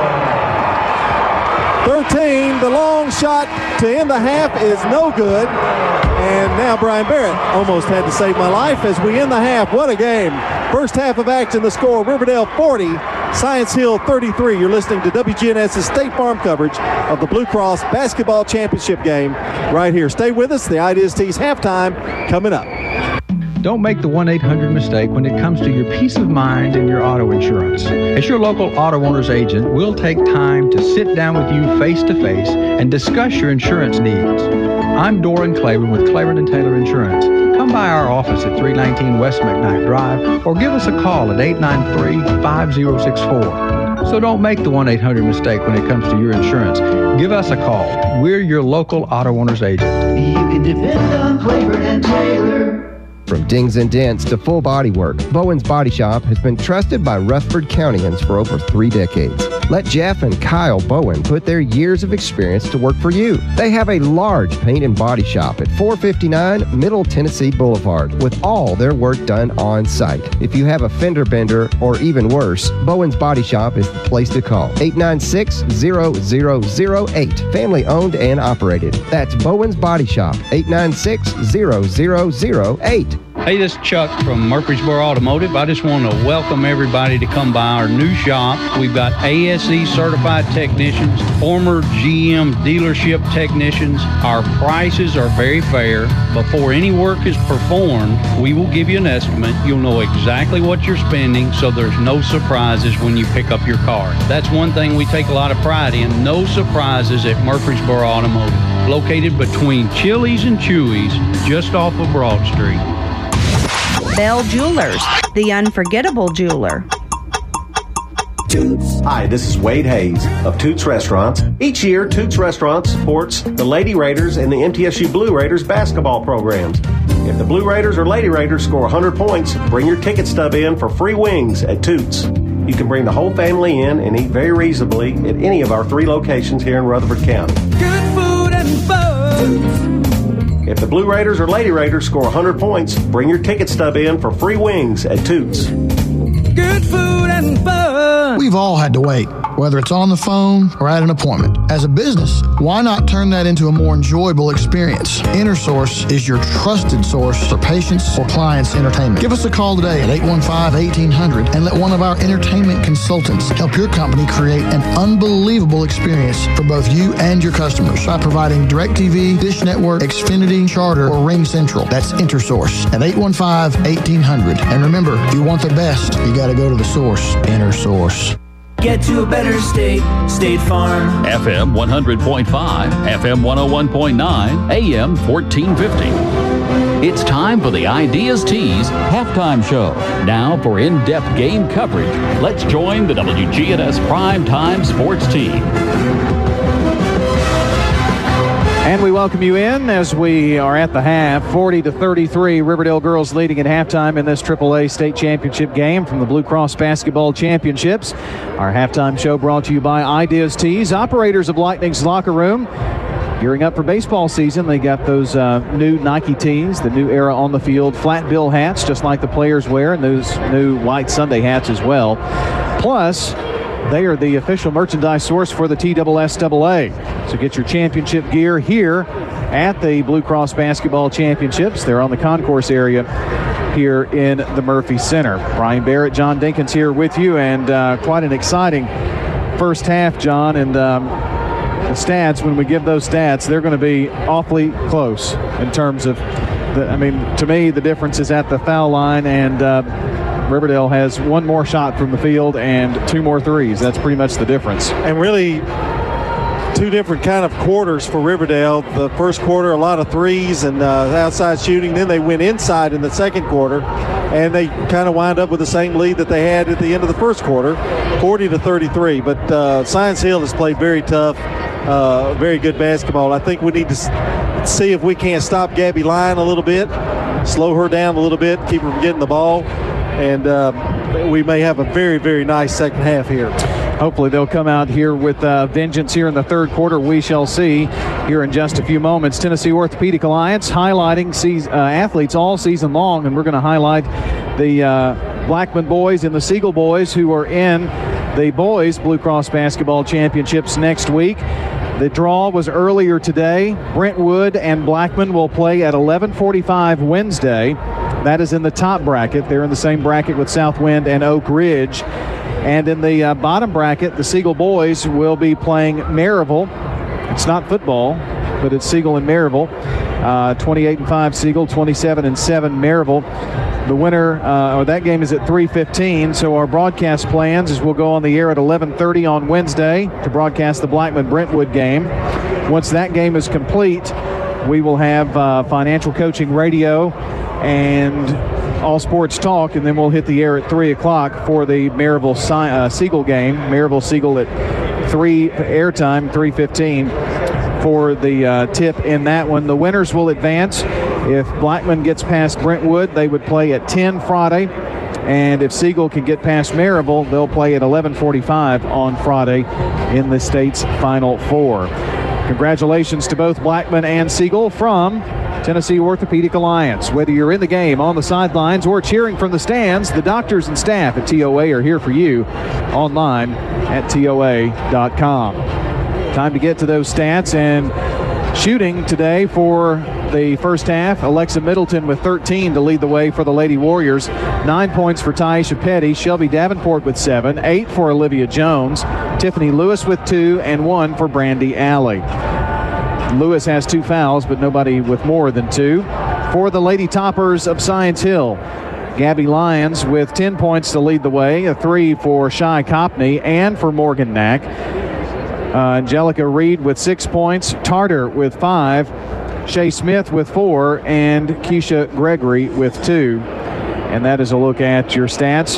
thirteen, the long shot to end the half is no good. And now Brian Barrett almost had to save my life as we end the half. What a game. First half of action, the score, Riverdale forty, Science Hill thirty-three. You're listening to W G N S's State Farm coverage of the Blue Cross Basketball Championship game right here. Stay with us. The Ideas Tees halftime coming up. Don't make the one eight hundred mistake when it comes to your peace of mind and your auto insurance. As your local auto owner's agent, we'll take time to sit down with you face to face and discuss your insurance needs. I'm Doran Claiborne with Claiborne and Taylor Insurance. Come by our office at three nineteen West McKnight Drive or give us a call at eight nine three, five zero six four. So don't make the one eight hundred mistake when it comes to your insurance. Give us a call. We're your local auto owner's agent. You can depend on Claiborne and Taylor. From dings and dents to full body work, Bowen's Body Shop has been trusted by Rutherford Countyans for over three decades. Let Jeff and Kyle Bowen put their years of experience to work for you. They have a large paint and body shop at four fifty-nine Middle Tennessee Boulevard with all their work done on site. If you have a fender bender or even worse, Bowen's Body Shop is the place to call. eight nine six, zero zero zero eight. Family owned and operated. That's Bowen's Body Shop. eight nine six, zero zero zero eight. Hey, this is Chuck from Murfreesboro Automotive. I just want to welcome everybody to come by our new shop. We've got A S E certified technicians, former G M dealership technicians. Our prices are very fair. Before any work is performed, we will give you an estimate. You'll know exactly what you're spending, so there's no surprises when you pick up your car. That's one thing we take a lot of pride in. No surprises at Murfreesboro Automotive. Located between Chili's and Chewy's, just off of Broad Street. Bell Jewelers, the unforgettable jeweler. Toots. Hi, this is Wade Hayes of Toots Restaurants. Each year, Toots Restaurants supports the Lady Raiders and the M T S U Blue Raiders basketball programs. If the Blue Raiders or Lady Raiders score one hundred points, bring your ticket stub in for free wings at Toots. You can bring the whole family in and eat very reasonably at any of our three locations here in Rutherford County. Good food and fun. Toots. If the Blue Raiders or Lady Raiders score one hundred points, bring your ticket stub in for free wings at Toots. Good food and fun. We've all had to wait, whether it's on the phone or at an appointment. As a business, why not turn that into a more enjoyable experience? InterSource is your trusted source for patients or clients' entertainment. Give us a call today at eight one five, eighteen hundred and let one of our entertainment consultants help your company create an unbelievable experience for both you and your customers by providing DirecTV, Dish Network, Xfinity, Charter, or Ring Central. That's InterSource at eight one five, eighteen hundred. And remember, if you want the best, you got to go to the source, InterSource. Get to a better state, State Farm. F M one hundred point five, F M one oh one point nine, A M fourteen fifty. It's time for the Ideas Tees halftime show. Now for in-depth game coverage, let's join the W G N S Primetime Sports Team. And we welcome you in as we are at the half. forty to thirty-three, Riverdale girls leading at halftime in this triple A state championship game from the Blue Cross Basketball Championships. Our halftime show brought to you by Ideas Tees, operators of Lightning's Locker Room. Gearing up for baseball season, they got those uh, new Nike tees, the new era on the field, flat bill hats, just like the players wear, and those new white Sunday hats as well. Plus, they are the official merchandise source for the T S S A A. So get your championship gear here at the Blue Cross Basketball Championships. They're on the concourse area here in the Murphy Center. Brian Barrett, John Dinkins here with you, and uh, quite an exciting first half, John. And um, the stats, when we give those stats, they're going to be awfully close in terms of, the, I mean, to me, the difference is at the foul line, and uh, Riverdale has one more shot from the field and two more threes. That's pretty much the difference. And really, two different kind of quarters for Riverdale. The first quarter, a lot of threes and uh, outside shooting. Then they went inside in the second quarter, and they kind of wind up with the same lead that they had at the end of the first quarter, forty to thirty-three. But uh, Science Hill has played very tough, uh, very good basketball. I think we need to see if we can't stop Gabby Lyon a little bit, slow her down a little bit, keep her from getting the ball. And uh, we may have a very, very nice second half here. hopefully they'll come out here with uh, vengeance here in the third quarter. We shall see here in just a few moments. Tennessee Orthopedic Alliance highlighting season, uh, athletes all season long, and we're going to highlight the uh, Blackman boys and the Siegel boys who are in the boys Blue Cross Basketball Championships next week. The draw was earlier today. Brentwood and Blackman will play at eleven forty-five Wednesday. That is in the top bracket. They're in the same bracket with Southwind and Oak Ridge. And in the uh, bottom bracket, the Siegel boys will be playing Maryville. It's not football, but it's Siegel and Maryville. Uh, twenty-eight and five Siegel, twenty-seven and seven Maryville. The winner, uh, or that game is at three fifteen, so our broadcast plans is we'll go on the air at eleven thirty on Wednesday to broadcast the Blackman-Brentwood game. Once that game is complete, we will have uh, financial coaching radio and all sports talk, and then we'll hit the air at three o'clock for the Maryville uh, Siegel game. Maryville Siegel at three airtime, three fifteen for the uh, tip in that one. The winners will advance. If Blackman gets past Brentwood, they would play at ten Friday. And if Siegel can get past Maryville, they'll play at eleven forty-five on Friday in the state's Final Four. Congratulations to both Blackman and Siegel from Tennessee Orthopedic Alliance. Whether you're in the game, on the sidelines, or cheering from the stands, the doctors and staff at T O A are here for you online at T O A dot com. Time to get to those stats. And shooting today for the first half, Alexa Middleton with thirteen to lead the way for the Lady Warriors. Nine points for Tyisha Petty. Shelby Davenport with seven. Eight for Olivia Jones. Tiffany Lewis with two, and one for Brandy Alley. Lewis has two fouls, but nobody with more than two. For the Lady Toppers of Science Hill, Gabby Lyons with ten points to lead the way. A three for Shy Copney and for Morgan Knack. Uh, Angelica Reed with six points. Tarter with five. Shea Smith with four, and Keisha Gregory with two. And that is a look at your stats.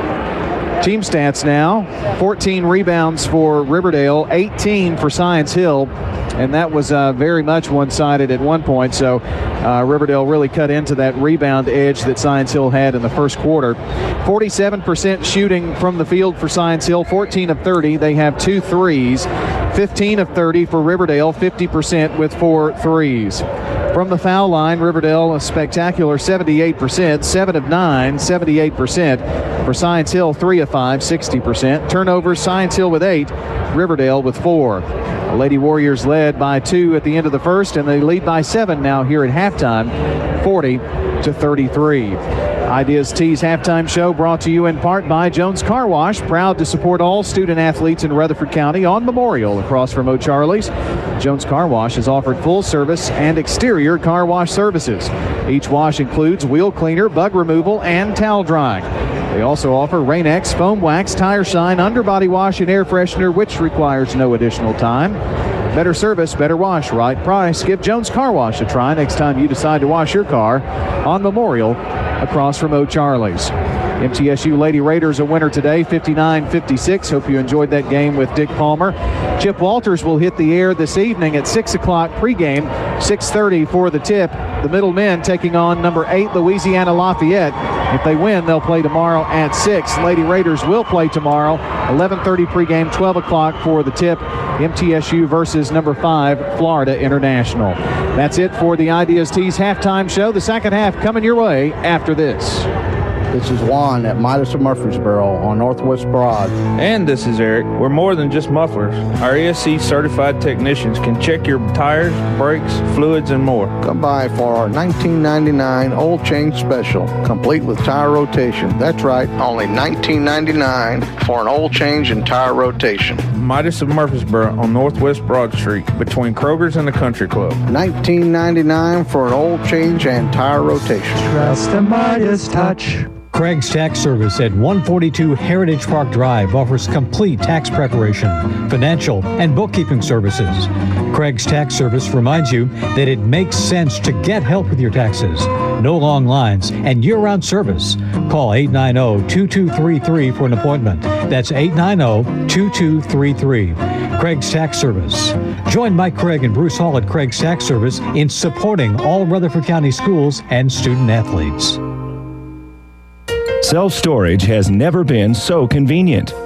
Team stats now. fourteen rebounds for Riverdale, eighteen for Science Hill. And that was uh, very much one-sided at one point. So uh, Riverdale really cut into that rebound edge that Science Hill had in the first quarter. forty-seven percent shooting from the field for Science Hill, fourteen of thirty. They have two threes. fifteen of thirty for Riverdale, fifty percent with four threes. From the foul line, Riverdale a spectacular seventy-eight percent, seven of nine, seventy-eight percent. For Science Hill, three of five, sixty percent. Turnovers, Science Hill with eight, Riverdale with four. The Lady Warriors led by two at the end of the first, and they lead by seven now here at halftime, forty to thirty-three. Ideas T's halftime show brought to you in part by Jones Car Wash, proud to support all student athletes in Rutherford County on Memorial across from O'Charlie's. Jones Car Wash has offered full service and exterior car wash services. Each wash includes wheel cleaner, bug removal, and towel drying. They also offer Rain-X, foam wax, tire shine, underbody wash, and air freshener, which requires no additional time. Better service, better wash, right price. Give Jones Car Wash a try next time you decide to wash your car on Memorial across from O'Charlie's. M T S U Lady Raiders a winner today, fifty-nine fifty-six. Hope you enjoyed that game with Dick Palmer. Chip Walters will hit the air this evening at six o'clock pregame, six thirty for the tip. The Middle Men taking on number eight Louisiana Lafayette. If they win, they'll play tomorrow at six. Lady Raiders will play tomorrow, eleven thirty pregame, twelve o'clock for the tip. M T S U versus number five Florida International. That's it for the Ideas T's halftime show. The second half coming your way after this. This is Juan at Midas of Murfreesboro on Northwest Broad. And this is Eric. We're more than just mufflers. Our E S C certified technicians can check your tires, brakes, fluids, and more. Come by for our nineteen ninety-nine oil change special, complete with tire rotation. That's right, only nineteen ninety-nine for an oil change and tire rotation. Midas of Murfreesboro on Northwest Broad Street between Kroger's and the Country Club. nineteen ninety-nine for an oil change and tire rotation. Trust the Midas touch. Craig's Tax Service at one forty-two Heritage Park Drive offers complete tax preparation, financial, and bookkeeping services. Craig's Tax Service reminds you that it makes sense to get help with your taxes. No long lines and year-round service. Call eight nine zero, two two three three for an appointment. That's eight nine zero, two two three three. Craig's Tax Service. Join Mike Craig and Bruce Hall at Craig's Tax Service in supporting all Rutherford County schools and student athletes. Self-storage has never been so convenient.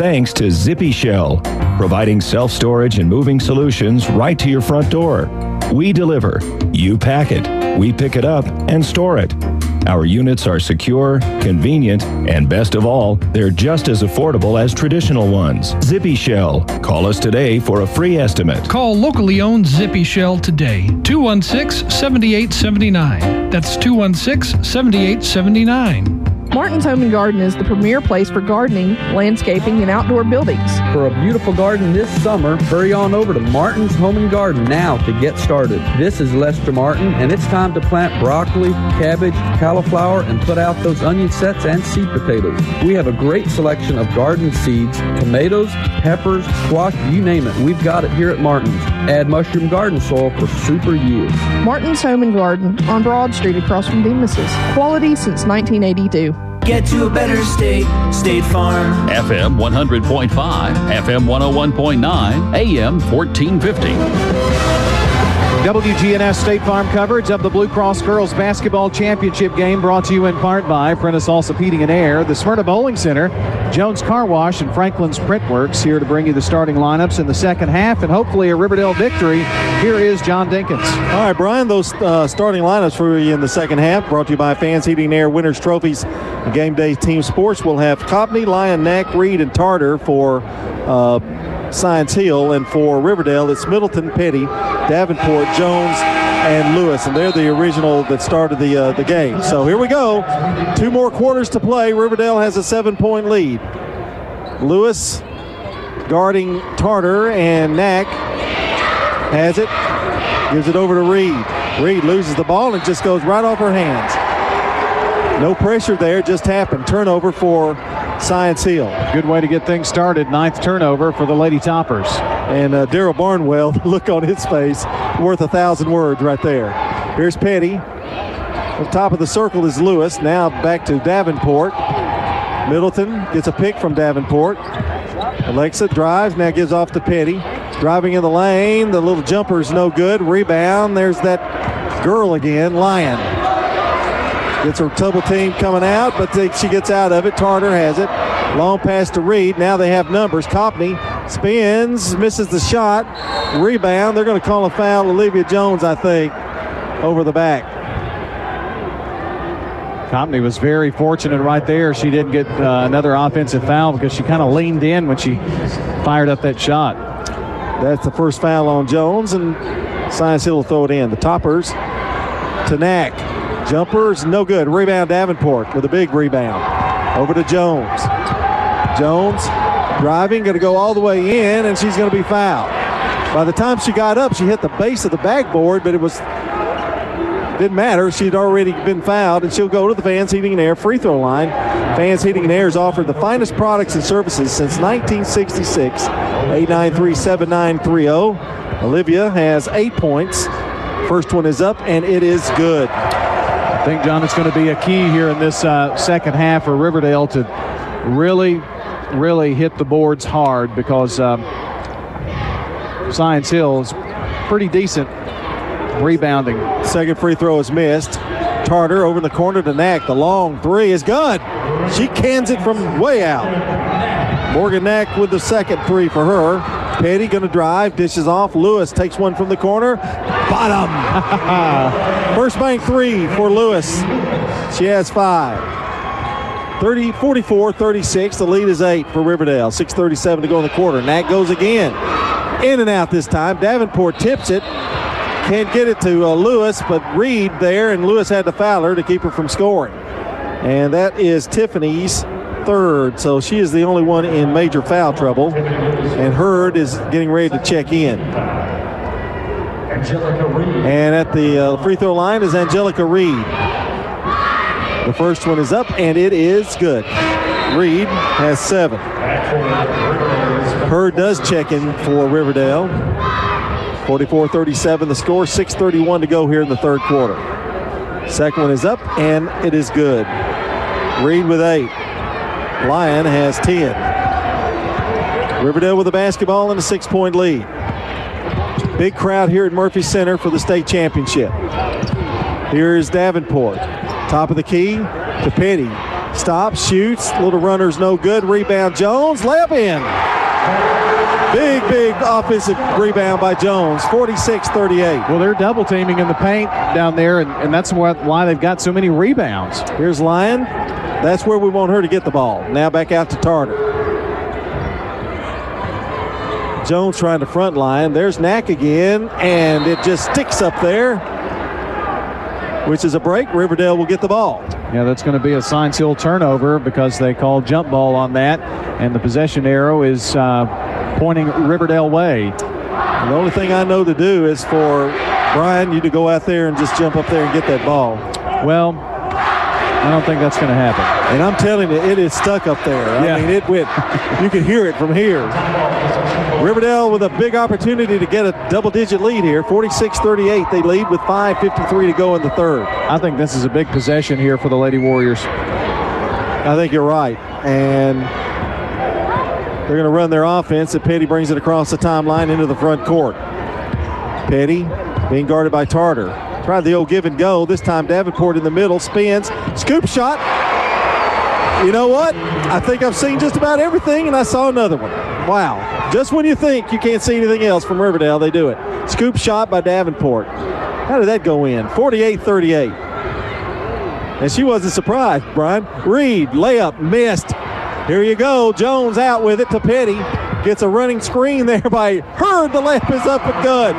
thanks to Zippy Shell, providing self-storage and moving solutions right to your front door. We deliver, you pack it, we pick it up and store it. Our units are secure, convenient, and best of all, they're just as affordable as traditional ones. Zippy Shell. Call us today for a free estimate. Call locally owned Zippy Shell today. two one six, seven eight seven nine. That's two one six, seven eight seven nine. Martin's Home and Garden is the premier place for gardening, landscaping, and outdoor buildings. For a beautiful garden this summer, hurry on over to Martin's Home and Garden now to get started. This is Lester Martin, and it's time to plant broccoli, cabbage, cauliflower, and put out those onion sets and seed potatoes. We have a great selection of garden seeds, tomatoes, peppers, squash, you name it. We've got it here at Martin's. Add mushroom garden soil for super yield. Martin's Home and Garden on Broad Street across from Demas's. Quality since nineteen eighty-two. Get to a better state, State Farm. F M one hundred point five, F M one oh one point nine, A M fourteen fifty. W G N S State Farm coverage of the Blue Cross Girls Basketball Championship game brought to you in part by Prentice Allsup Heating and Air, the Smyrna Bowling Center, Jones Car Wash, and Franklin's Printworks here to bring you the starting lineups in the second half and hopefully a Riverdale victory. Here is John Dinkins. All right, Brian, those uh, starting lineups for you in the second half brought to you by Fans Heating and Air Winners Trophies and Game Day Team Sports. We'll have Copney, Lyon, Knack, Reed, and Tarter for uh, Science Hill, and for Riverdale it's Middleton, Petty, Davenport, Jones, and Lewis, and they're the original that started the uh, the game. So here we go. Two more quarters to play. Riverdale has a seven-point lead. Lewis guarding Tarter, and Knack has it. Gives it over to Reed. Reed loses the ball and just goes right off her hands. No pressure there, just happened. Turnover for Science Hill. Good way to get things started. Ninth turnover for the Lady Toppers. And uh, Daryl Barnwell, the look on his face, worth a thousand words right there. Here's Petty. On top of the circle is Lewis. Now back to Davenport. Middleton gets a pick from Davenport. Alexa drives, now gives off to Petty. Driving in the lane. The little jumper's no good. Rebound. There's that girl again, Lyon. Gets her double team coming out, but they, she gets out of it. Tarter has it. Long pass to Reed. Now they have numbers. Copney spins, misses the shot. Rebound. They're going to call a foul. Olivia Jones, I think, over the back. Copney was very fortunate right there. She didn't get uh, another offensive foul because she kind of leaned in when she fired up that shot. That's the first foul on Jones, and Science Hill will throw it in. The Toppers to Knack. Jumper's no good. Rebound Davenport with a big rebound. Over to Jones. Jones driving, going to go all the way in, and she's going to be fouled. By the time she got up, she hit the base of the backboard, but it was didn't matter. She'd already been fouled, and she'll go to the Fans Heating and Air free throw line. Fans Heating and Air has offered the finest products and services since nineteen sixty-six. eight nine three, seven nine three zero. Olivia has eight points. First one is up, and it is good. I think, John, it's going to be a key here in this uh, second half for Riverdale to really, really hit the boards hard because um, Science Hill is pretty decent rebounding. Second free throw is missed. Tarter over in the corner to Knack. The long three is good. She cans it from way out. Morgan Knack with the second three for her. Petty going to drive, dishes off. Lewis takes one from the corner. Bottom. First bank three for Lewis. She has five. thirty, forty-four thirty-six. The lead is eight for Riverdale. six thirty-seven to go in the quarter. Knack goes again. In and out this time. Davenport tips it. Can't get it to uh, Lewis, but Reed there, and Lewis had to foul her to keep her from scoring. And that is Tiffany's third, so she is the only one in major foul trouble, and Hurd is getting ready to check in. And at the uh, free throw line is Angelica Reed. The first one is up, and it is good. Reed has seven. Hurd does check in for Riverdale. forty-four thirty-seven the score, six thirty-one to go here in the third quarter. Second one is up, and it is good. Reed with eight. Lyon has ten. Riverdale with the basketball and a six-point lead. Big crowd here at Murphy Center for the state championship. Here is Davenport. Top of the key to Petty. Stops, shoots, little runner's no good. Rebound Jones, layup in. Big, big offensive rebound by Jones, forty-six thirty-eight. Well, they're double teaming in the paint down there, and, and that's why they've got so many rebounds. Here's Lyon. That's where we want her to get the ball. Now back out to Tarter. Jones trying to front line. There's Knack again, and it just sticks up there, which is a break. Riverdale will get the ball. Yeah, that's going to be a Science Hill turnover because they called jump ball on that, and the possession arrow is uh, pointing Riverdale way. And the only thing I know to do is for Brian, you to go out there and just jump up there and get that ball. Well, I don't think that's going to happen. And I'm telling you, it is stuck up there. Yeah. I mean, it went, you can hear it from here. Riverdale with a big opportunity to get a double-digit lead here. forty-six thirty-eight, they lead with five fifty-three to go in the third. I think this is a big possession here for the Lady Warriors. I think you're right. And they're going to run their offense, and Petty brings it across the timeline into the front court. Petty being guarded by Tarter. Tried the old give and go. This time Davenport in the middle, spins, scoop shot. You know what? I think I've seen just about everything, and I saw another one. Wow. Just when you think you can't see anything else from Riverdale, they do it. Scoop shot by Davenport. How did that go in? forty-eight thirty-eight. And she wasn't surprised, Brian. Reed, layup, missed. Here you go. Jones out with it to Petty. Gets a running screen there by Hurd. The layup is up and good.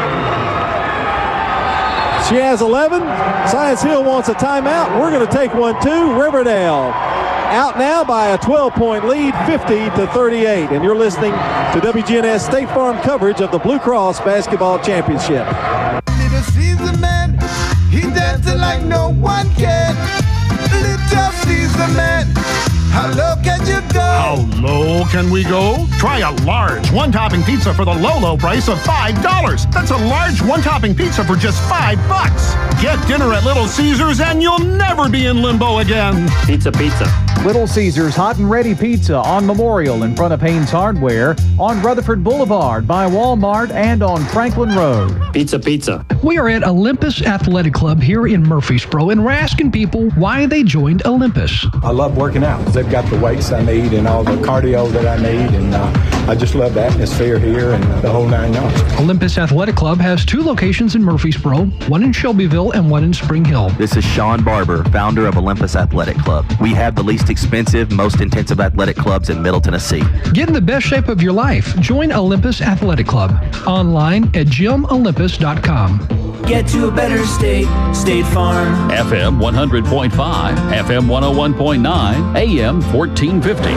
She has eleven. Science Hill wants a timeout. We're going to take one too. Riverdale out now by a twelve-point lead, fifty to thirty-eight. And you're listening to W G N S State Farm coverage of the Blue Cross Basketball Championship. Little Caesar man, he dancing like no one can. Little Caesar man, how low can you go? How low can we go? Try a large one-topping pizza for the low, low price of five dollars. That's a large one-topping pizza for just five bucks. Get dinner at Little Caesars and you'll never be in limbo again. Pizza, pizza. Little Caesars Hot and Ready Pizza on Memorial in front of Haynes Hardware, on Rutherford Boulevard by Walmart, and on Franklin Road. Pizza, pizza. We are at Olympus Athletic Club here in Murfreesboro, and we're asking people why they joined Olympus. I love working out. They've got the weights I need and all the cardio that I need, and uh, I just love the atmosphere here and the whole nine yards. Olympus Athletic Club has two locations in Murfreesboro, one in Shelbyville and one in Spring Hill. This is Sean Barber, founder of Olympus Athletic Club. We have the least expensive, most intensive athletic clubs in Middle Tennessee. Get in the best shape of your life. Join Olympus Athletic Club. Online at gym olympus dot com. Get to a better state, State Farm. F M one hundred point five, F M one oh one point nine, A M fourteen fifty.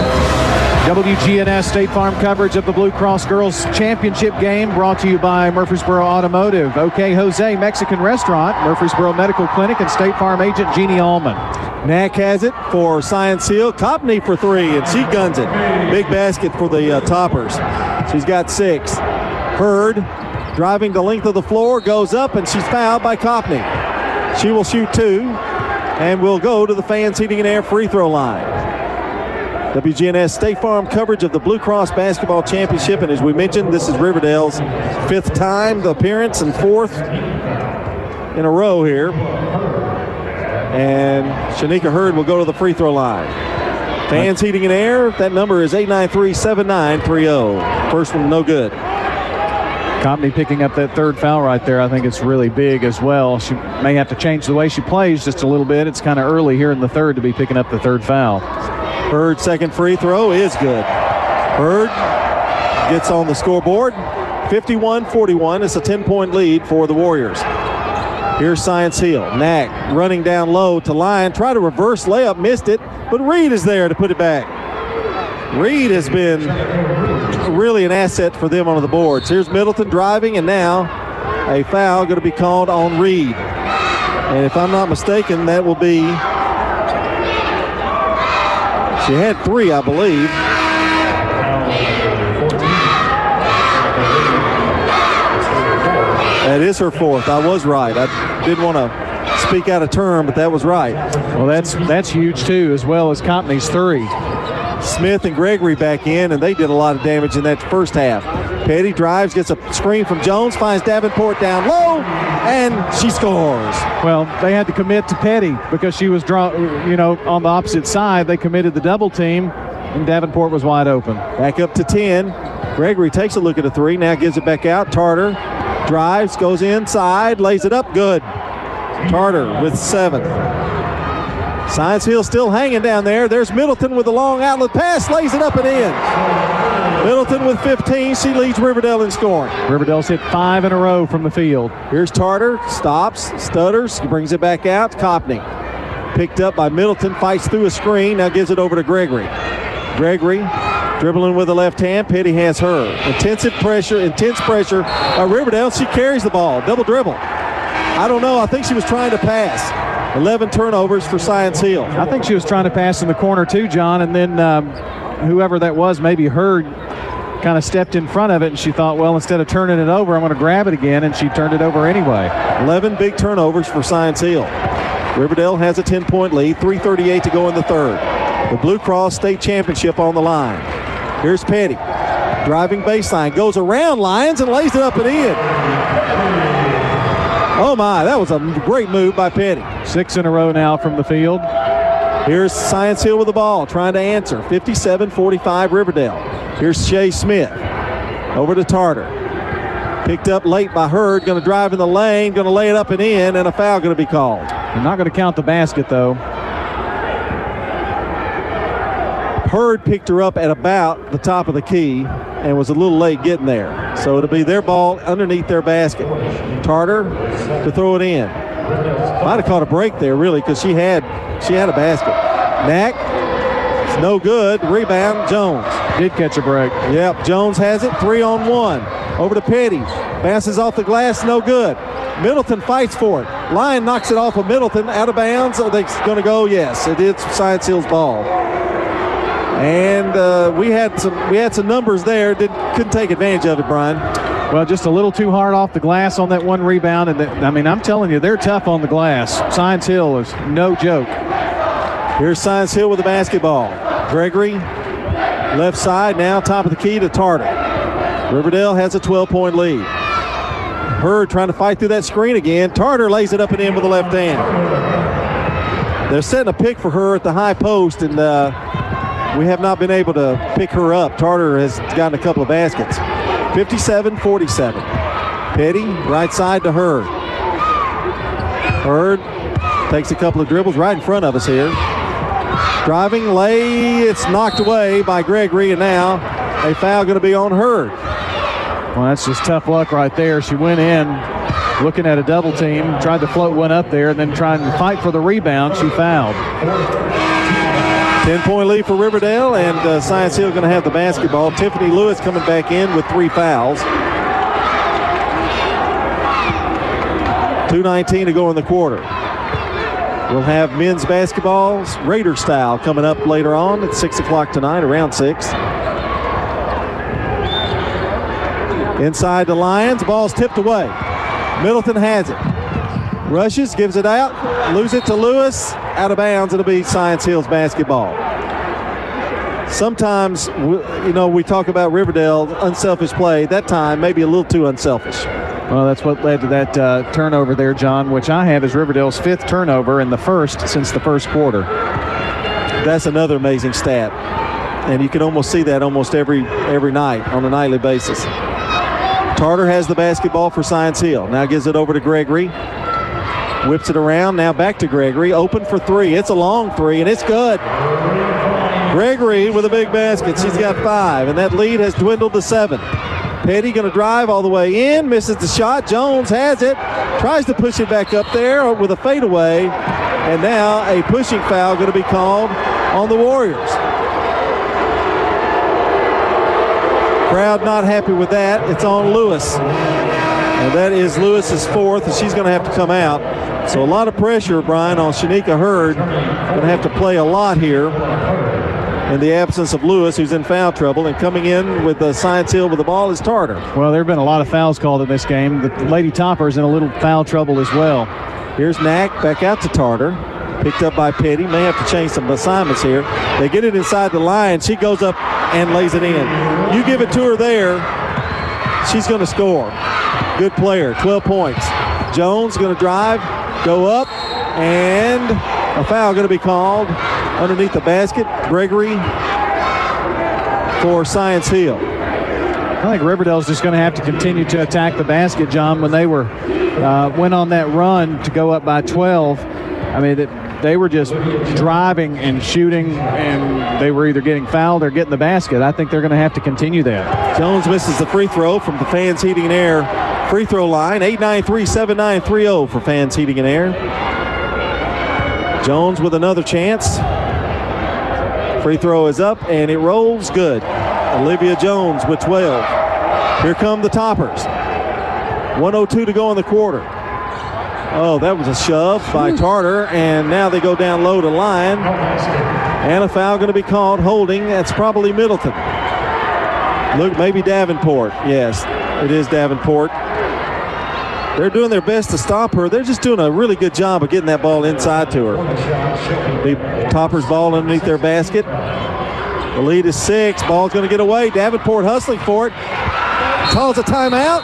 W G N S State Farm coverage of the Blue Cross Girls Championship game brought to you by Murfreesboro Automotive, OK Jose Mexican Restaurant, Murfreesboro Medical Clinic, and State Farm agent Jeannie Allman. Knack has it for Science Hill. Copney for three, and she guns it. Big basket for the uh, Toppers. She's got six. Hurd driving the length of the floor, goes up, and she's fouled by Copney. She will shoot two, and will go to the Fans Heating and Air free throw line. W G N S State Farm coverage of the Blue Cross Basketball Championship, and as we mentioned, this is Riverdale's fifth time the appearance and fourth in a row here. And Shanika Hurd will go to the free throw line. Fans Heating and Air, that number is eight nine three, seven nine three oh. First one no good. Copney picking up that third foul right there. I think it's really big as well. She may have to change the way she plays just a little bit. It's kind of early here in the third to be picking up the third foul. Hurd's second free throw is good. Hurd gets on the scoreboard. fifty-one forty-one. It's a ten-point lead for the Warriors. Here's Science Hill. Knack running down low to Lyon. Try to reverse layup, missed it, but Reed is there to put it back. Reed has been really an asset for them on the boards. Here's Middleton driving, and now a foul going to be called on Reed. And if I'm not mistaken, that will be, she had three, I believe. That is her fourth. I was right. I didn't want to speak out of turn, but that was right. Well, that's that's huge too, as well as Copney's three. Smith and Gregory back in, and they did a lot of damage in that first half. Petty drives, gets a screen from Jones, finds Davenport down low, and she scores. Well, they had to commit to Petty because she was, draw, you know, on the opposite side. They committed the double team, and Davenport was wide open. Back up to ten. Gregory takes a look at a three, now gives it back out. Tarter drives, goes inside, lays it up, good. Tarter with seven. Science Hill still hanging down there. There's Middleton with a long outlet pass, lays it up and in. Middleton with fifteen. She leads Riverdale in scoring. Riverdale's hit five in a row from the field. Here's Tarter, stops, stutters, brings it back out. Copney picked up by Middleton, fights through a screen, now gives it over to Gregory. Gregory dribbling with the left hand. Petty has her. Intensive pressure, intense pressure. Uh, Riverdale, she carries the ball. Double dribble. I don't know. I think she was trying to pass. eleven turnovers for Science Hill. I think she was trying to pass in the corner too, John, and then um, whoever that was, maybe Hurd, kind of stepped in front of it, and she thought, well, instead of turning it over, I'm going to grab it again, and she turned it over anyway. eleven big turnovers for Science Hill. Riverdale has a ten-point lead, three thirty-eight to go in the third. The Blue Cross State Championship on the line. Here's Petty, driving baseline, goes around Lyons and lays it up and in. Oh my, that was a great move by Petty. Six in a row now from the field. Here's Science Hill with the ball, trying to answer. fifty-seven forty-five Riverdale. Here's Shea Smith. Over to Tarter. Picked up late by Hurd, going to drive in the lane, going to lay it up and in, and a foul going to be called. They're not going to count the basket, though. Hurd picked her up at about the top of the key and was a little late getting there. So it'll be their ball underneath their basket. Tarter to throw it in. Might have caught a break there, really, because she had she had a basket. Knack, it's no good. Rebound, Jones. Did catch a break. Yep, Jones has it. Three on one. Over to Petty. Bounces off the glass, no good. Middleton fights for it. Lyon knocks it off of Middleton, out of bounds. Are they going to go? Yes, it is Science Hill's ball. And uh, we had some we had some numbers there. Did, couldn't take advantage of it, Brian. Well, just a little too hard off the glass on that one rebound. And the, I mean, I'm telling you, they're tough on the glass. Science Hill is no joke. Here's Science Hill with the basketball. Gregory, left side, now top of the key to Tarter. Riverdale has a twelve-point lead. Hurd trying to fight through that screen again. Tarter lays it up and in with the left hand. They're setting a pick for her at the high post, and uh, we have not been able to pick her up. Tarter has gotten a couple of baskets. fifty-seven forty-seven. Petty, right side to Hurd. Hurd takes a couple of dribbles right in front of us here. Driving, lay, it's knocked away by Gregory, and now a foul going to be on Hurd. Well, that's just tough luck right there. She went in looking at a double team, tried to float one up there, and then trying to fight for the rebound. She fouled. ten-point lead for Riverdale, and uh, Science Hill going to have the basketball. Tiffany Lewis coming back in with three fouls. two nineteen to go in the quarter. We'll have men's basketball, Raider style, coming up later on at six o'clock tonight, around six. Inside the Lions, ball's tipped away. Middleton has it. Rushes, gives it out, lose it to Lewis, out of bounds. It'll be Science Hill's basketball. Sometimes, you know, we talk about Riverdale, unselfish play. That time, maybe a little too unselfish. Well, that's what led to that uh, turnover there, John, which I have as Riverdale's fifth turnover in the first since the first quarter. That's another amazing stat. And you can almost see that almost every every night on a nightly basis. Tarter has the basketball for Science Hill. Now gives it over to Gregory. Whips it around, now back to Gregory. Open for three. It's a long three, and it's good. Gregory with a big basket. She's got five, and that lead has dwindled to seven. Petty going to drive all the way in, misses the shot. Jones has it, tries to push it back up there with a fadeaway, and now a pushing foul going to be called on the Warriors. Crowd not happy with that. It's on Lewis. And that is Lewis's fourth, and she's going to have to come out. So a lot of pressure, Brian, on Shanika Hurd. Going to have to play a lot here in the absence of Lewis, who's in foul trouble. And coming in with the Science Hill with the ball is Tarter. Well, there have been a lot of fouls called in this game. The Lady Topper's in a little foul trouble as well. Here's Knack back out to Tarter. Picked up by Petty. May have to change some assignments here. They get it inside the line. She goes up and lays it in. You give it to her there, she's going to score. Good player, twelve points. Jones going to drive, go up, and a foul going to be called underneath the basket. Gregory for Science Hill. I think Riverdale's just going to have to continue to attack the basket, John. When they were uh, went on that run to go up by twelve, I mean, it, they were just driving and shooting, and they were either getting fouled or getting the basket. I think they're going to have to continue that. Jones misses the free throw from the Fans Heating and Air free throw line. eight nine three, seven nine three zero for Fans Heating and Air. Jones with another chance. Free throw is up, and it rolls good. Olivia Jones with twelve. Here come the Toppers. one oh two to go in the quarter. Oh, that was a shove by Tarter, and now they go down low to line. And a foul going to be called, holding. That's probably Middleton. Look, maybe Davenport. Yes, it is Davenport. They're doing their best to stop her. They're just doing a really good job of getting that ball inside to her. The Toppers ball underneath their basket. The lead is six. Ball's going to get away. Davenport hustling for it. Calls a timeout.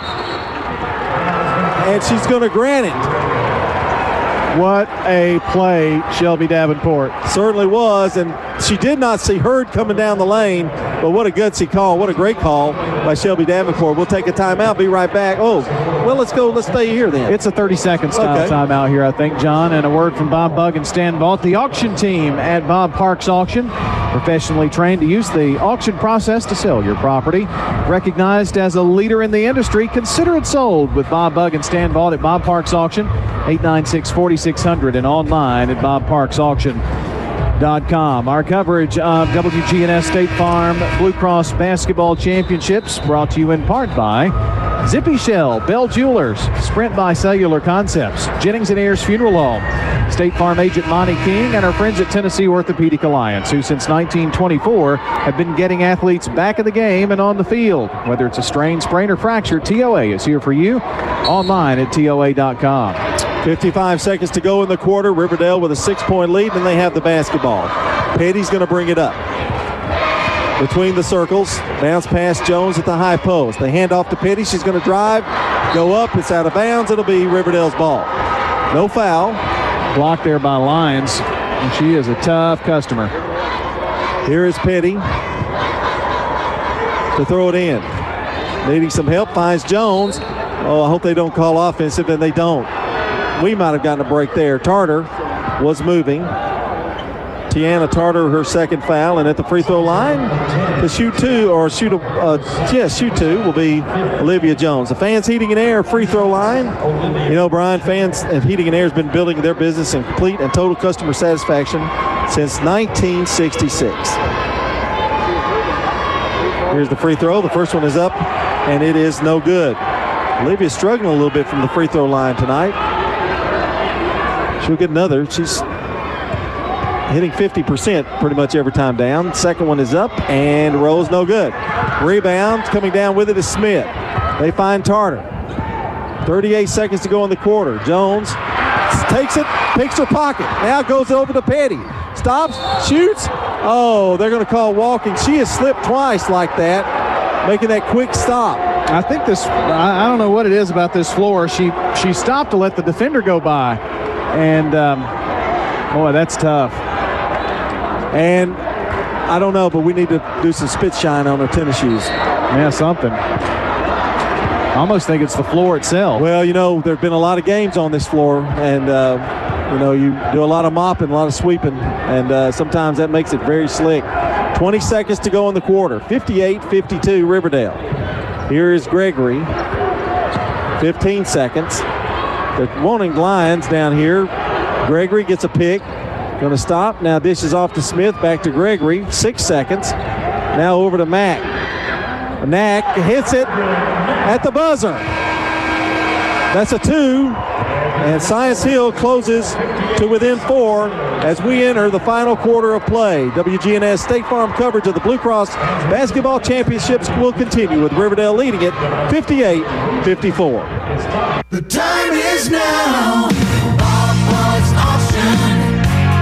And she's going to grant it. What a play, Shelby Davenport. Certainly was, and she did not see Hurd coming down the lane, but what a gutsy call. What a great call by Shelby Davenport. We'll take a timeout, be right back. Oh, well, let's go. Let's stay here then. It's a thirty-second style okay. timeout here, I think, John, and a word from Bob Bug and Stan Vaught, the auction team at Bob Parks Auction, professionally trained to use the auction process to sell your property. Recognized as a leader in the industry, consider it sold with Bob Bug and Stan Vaught at Bob Parks Auction, eight nine six, four six zero zero, and online at bob parks auction dot com. Our coverage of W G N S State Farm Blue Cross Basketball Championships brought to you in part by Zippy Shell, Bell Jewelers, Sprint by Cellular Concepts, Jennings and Ayers Funeral Home, State Farm agent Monty King, and our friends at Tennessee Orthopedic Alliance, who since nineteen twenty-four have been getting athletes back in the game and on the field. Whether it's a strain, sprain, or fracture, T O A is here for you. Online at T O A dot com. fifty-five seconds to go in the quarter. Riverdale with a six-point lead, and they have the basketball. Petty's going to bring it up. Between the circles, bounce past Jones at the high post. They hand off to Petty. She's going to drive, go up. It's out of bounds. It'll be Riverdale's ball. No foul. Blocked there by Lyons, and she is a tough customer. Here is Petty to throw it in. Needing some help, finds Jones. Oh, I hope they don't call offensive, and they don't. We might have gotten a break there. Tarter was moving. Tiana Tarter, her second foul, and at the free throw line to shoot two, or shoot a, uh, yes, shoot two will be Olivia Jones. The Fans Heating and Air free throw line. You know, Brian, Fans and Heating and Air has been building their business in complete and total customer satisfaction since nineteen sixty-six. Here's the free throw. The first one is up, and it is no good. Olivia's struggling a little bit from the free throw line tonight. She'll get another. She's hitting fifty percent pretty much every time down. Second one is up, and rolls no good. Rebound, coming down with it is Smith. They find Tarter. thirty-eight seconds to go in the quarter. Jones takes it, picks her pocket. Now goes over to Petty. Stops, shoots. Oh, they're going to call walking. She has slipped twice like that, making that quick stop. I think this, I, I don't know what it is about this floor. She she stopped to let the defender go by. And, um, boy, that's tough. And I don't know, but we need to do some spit shine on her tennis shoes. Yeah, something. I almost think it's the floor itself. Well, you know, there have been a lot of games on this floor, and, uh, you know, you do a lot of mopping, a lot of sweeping, and uh, sometimes that makes it very slick. twenty seconds to go in the quarter. fifty-eight fifty-two Riverdale. Here is Gregory. fifteen seconds. They're wanting Lyons down here. Gregory gets a pick. Going to stop. Now dishes off to Smith. Back to Gregory. Six seconds. Now over to Mack. Mack hits it at the buzzer. That's a two. And Science Hill closes to within four as we enter the final quarter of play. W G N S State Farm coverage of the Blue Cross Basketball Championships will continue with Riverdale leading it fifty-eight fifty-four. The time is now. Bob Parks Auction.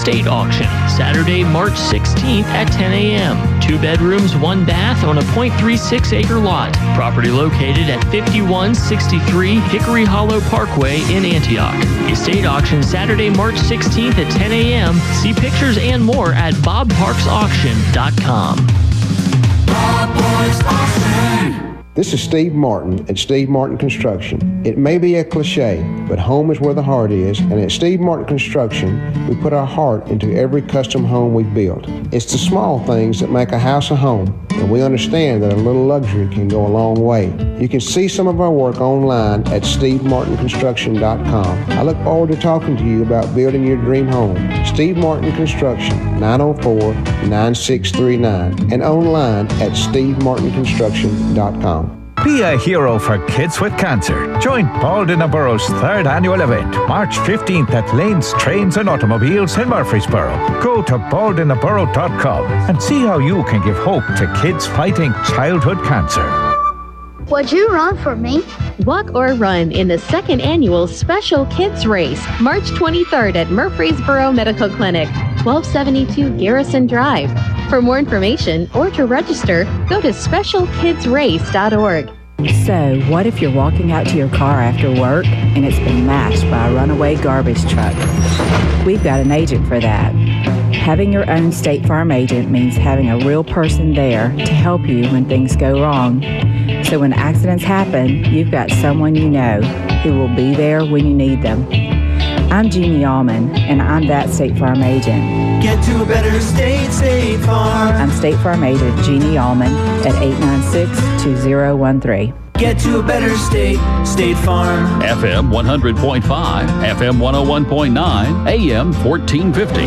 Estate Auction, Saturday, March sixteenth at ten a.m. Two bedrooms, one bath on a point three six acre lot. Property located at fifty-one sixty-three Hickory Hollow Parkway in Antioch. Estate Auction, Saturday, March sixteenth at ten a.m. See pictures and more at bob parks auction dot com. Bob Parks Auction. This is Steve Martin at Steve Martin Construction. It may be a cliche, but home is where the heart is, and at Steve Martin Construction, we put our heart into every custom home we build. It's the small things that make a house a home, and we understand that a little luxury can go a long way. You can see some of our work online at steve martin construction dot com. I look forward to talking to you about building your dream home. Steve Martin Construction, nine oh four, nine six three nine, and online at steve martin construction dot com. Be a hero for kids with cancer. Join Baldwin and Burroughs' third annual event, March fifteenth at Lane's Trains and Automobiles in Murfreesboro. Go to baldwin and burrow dot com and see how you can give hope to kids fighting childhood cancer. Would you run for me? Walk or run in the second annual Special Kids Race, March twenty-third at Murfreesboro Medical Clinic, twelve seventy-two Garrison Drive. For more information or to register, go to special kids race dot org. So, what if you're walking out to your car after work and it's been mashed by a runaway garbage truck? We've got an agent for that. Having your own State Farm agent means having a real person there to help you when things go wrong. So when accidents happen, you've got someone you know who will be there when you need them. I'm Jeannie Allman, and I'm that State Farm agent. Get to a better state, State Farm. I'm State Farm agent Jeannie Allman at eight nine six, two zero one three. Get to a better state, State Farm. F M one hundred point five, F M one oh one point nine, A M fourteen fifty.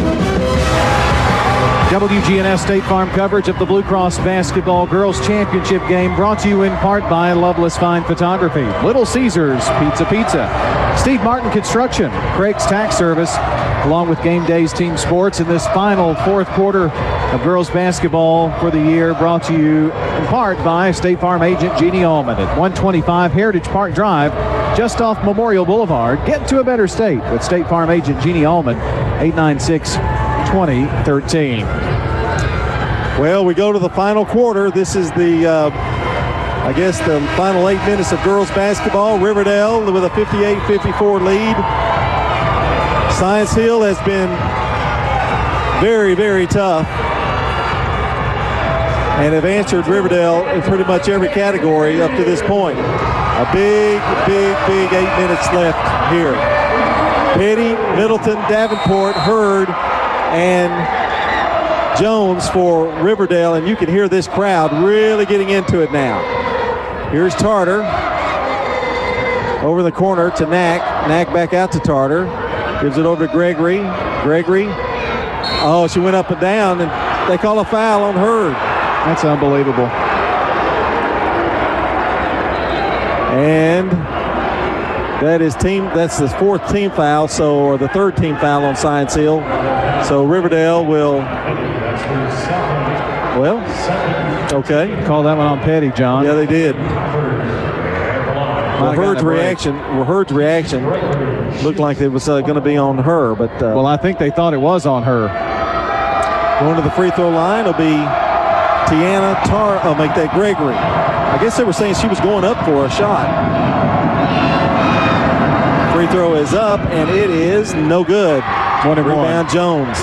W G N S State Farm coverage of the Blue Cross Basketball Girls Championship game brought to you in part by Loveless Fine Photography, Little Caesars Pizza Pizza, Steve Martin Construction, Craig's Tax Service, along with Game Day's Team Sports in this final fourth quarter of girls basketball for the year, brought to you in part by State Farm agent Jeannie Allman at one twenty-five Heritage Park Drive, just off Memorial Boulevard. Get to a better state with State Farm agent Jeannie Allman, eight nine six, twenty thirteen. Well, we go to the final quarter. This is the, uh, I guess, the final eight minutes of girls basketball. Riverdale with a fifty-eight fifty-four lead. Science Hill has been very, very tough and have answered Riverdale in pretty much every category up to this point. A big, big, big eight minutes left here. Petty, Middleton, Davenport, Hurd, and Jones for Riverdale, and you can hear this crowd really getting into it now. Here's Tarter over the corner to Knack. Knack back out to Tarter. Gives it over to Gregory. Gregory. Oh, she went up and down, and they call a foul on Hurd. That's unbelievable. And that is team. That's the fourth team foul, so or the third team foul on Science Hill. So Riverdale will. Well, okay. Call that one on Petty, John. Yeah, they did. Well, Hurd's reaction, well, Hurd's reaction looked like it was uh, going to be on her, but uh, well, I think they thought it was on her. Going to the free throw line will be Tiana Tar. Oh, make that Gregory. I guess they were saying she was going up for a shot. Free throw is up, and it is no good. One and Rebound one. Jones.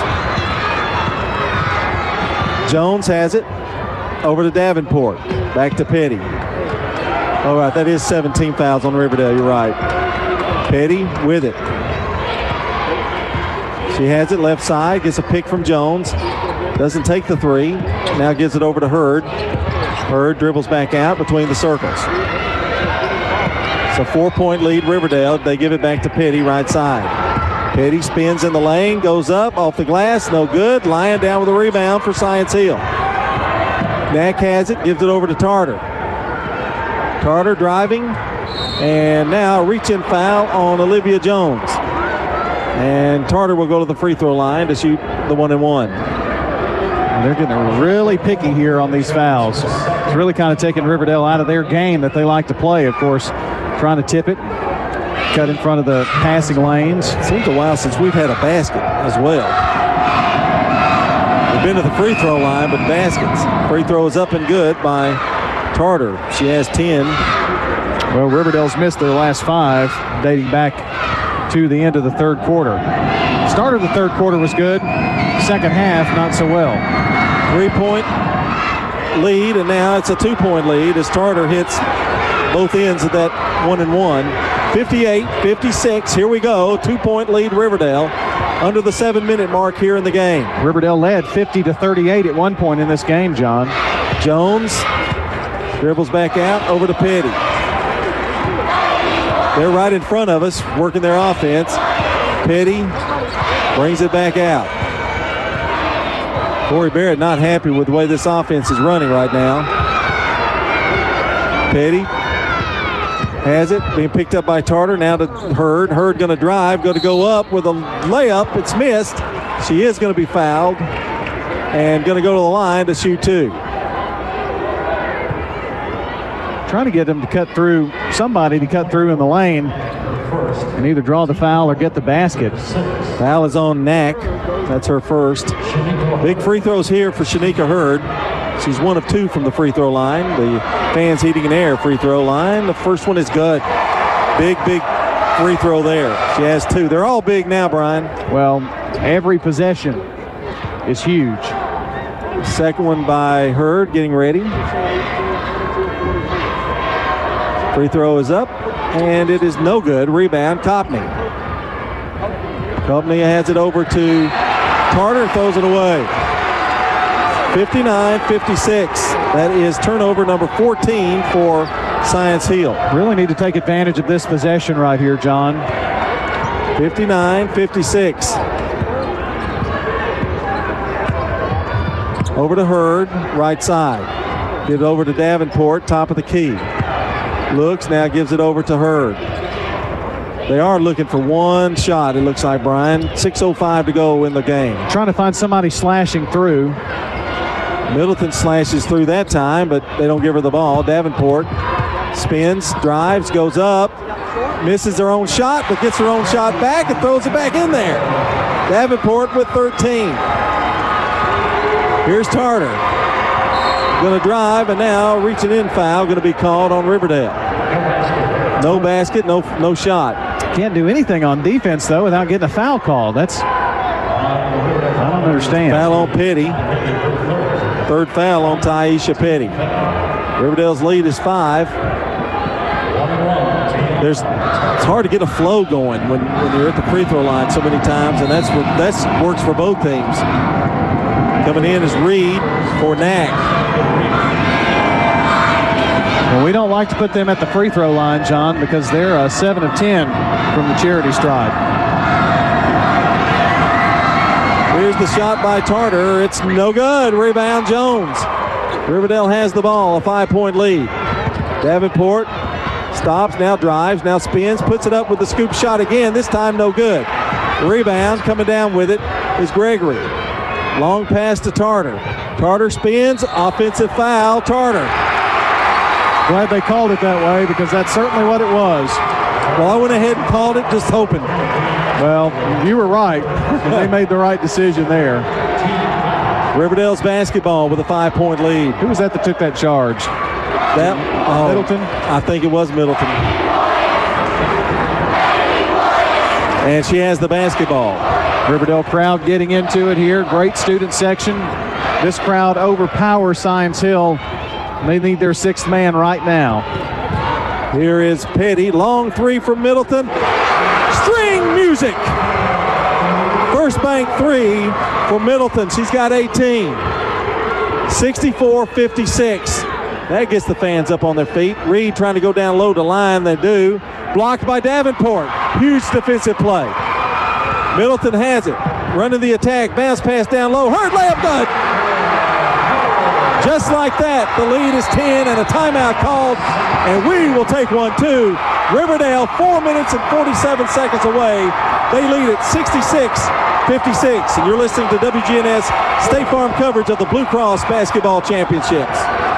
Jones has it over to Davenport. Back to Petty. All right, that is seventeen fouls on Riverdale. You're right. Petty with it. She has it left side. Gets a pick from Jones. Doesn't take the three. Now gives it over to Hurd. Hurd dribbles back out between the circles. It's a four-point lead, Riverdale. They give it back to Petty, right side. Petty spins in the lane, goes up, off the glass, no good. Lying down with a rebound for Science Hill. Knack has it, gives it over to Tarter. Tarter driving, and now a reach-in foul on Olivia Jones. And Tarter will go to the free throw line to shoot the one and one. They're getting really picky here on these fouls. It's really kind of taking Riverdale out of their game that they like to play, of course. Trying to tip it, cut in front of the passing lanes. Seems a while since we've had a basket as well. They've been to the free throw line, but baskets. Free throw is up and good by Tarter. She has ten. Well, Riverdale's missed their last five, dating back to the end of the third quarter. Start of the third quarter was good. Second half, not so well. Three-point lead, and now it's a two-point lead as Tarter hits both ends of that one and one. fifty-eight fifty-six, here we go. Two-point lead Riverdale under the seven-minute mark here in the game. Riverdale led fifty to thirty-eight at one point in this game, John. Jones dribbles back out over to Petty. They're right in front of us, working their offense. Petty brings it back out. Corey Barrett not happy with the way this offense is running right now. Petty has it, being picked up by Tarter. Now to Hurd. Hurd going to drive, going to go up with a layup. It's missed. She is going to be fouled and going to go to the line to shoot two. Trying to get them to cut through, somebody to cut through in the lane and either draw the foul or get the basket. Foul is on Knack. That's her first. Big free throws here for Shanika Hurd. She's one of two from the free throw line. The fans heating and air free throw line. The first one is good. Big, big free throw there. She has two. They're all big now, Brian. Well, every possession is huge. Second one by Hurd, getting ready. Free throw is up, and it is no good. Rebound, Copney. Copney has it over to Tarter, throws it away. fifty-nine fifty-six. That is turnover number fourteen for Science Hill. Really need to take advantage of this possession right here, John. fifty-nine fifty-six. Over to Hurd, right side. Give it over to Davenport, top of the key. Looks, now gives it over to Hurd. They are looking for one shot, it looks like, Brian. six oh five to go in the game. Trying to find somebody slashing through. Middleton slashes through that time, but they don't give her the ball. Davenport spins, drives, goes up, misses her own shot, but gets her own shot back and throws it back in there. Davenport with thirteen. Here's Tarter. Going to drive, and now reaching in foul going to be called on Riverdale. No basket, no no shot. Can't do anything on defense, though, without getting a foul call. That's, I don't understand. Foul on Petty. Third foul on Taisha Petty. Riverdale's lead is five. There's, it's hard to get a flow going when, when you're at the free throw line so many times, and that's what that's works for both teams. Coming in is Reed for Knack. Well, we don't like to put them at the free throw line, John, because they're uh, seven of ten from the charity stripe. Here's the shot by Tarter. It's no good. Rebound Jones. Riverdale has the ball, a five-point lead. Davenport stops, now drives, now spins, puts it up with the scoop shot again. This time no good. Rebound, coming down with it is Gregory. Long pass to Tarter. Tarter spins, offensive foul, Tarter. Glad they called it that way because that's certainly what it was. Well, I went ahead and called it just hoping. Well, you were right. They made the right decision there. Riverdale's basketball with a five-point lead. Who was that that took that charge? That oh, Middleton? I think it was Middleton. And she has the basketball. Riverdale crowd getting into it here. Great student section. This crowd overpowers Science Hill. They need their sixth man right now. Here is Petty. Long three from Middleton. String music. First bank three for Middleton. She's got eighteen. sixty-four fifty-six. That gets the fans up on their feet. Reed trying to go down low to line. They do. Blocked by Davenport. Huge defensive play. Middleton has it. Running the attack. Bounce pass down low. Hurd layup good. Just like that, the lead is ten and a timeout called, and we will take one too. Riverdale, four minutes and forty-seven seconds away. They lead at sixty-six fifty-six, and you're listening to W G N S State Farm coverage of the Blue Cross Basketball Championships.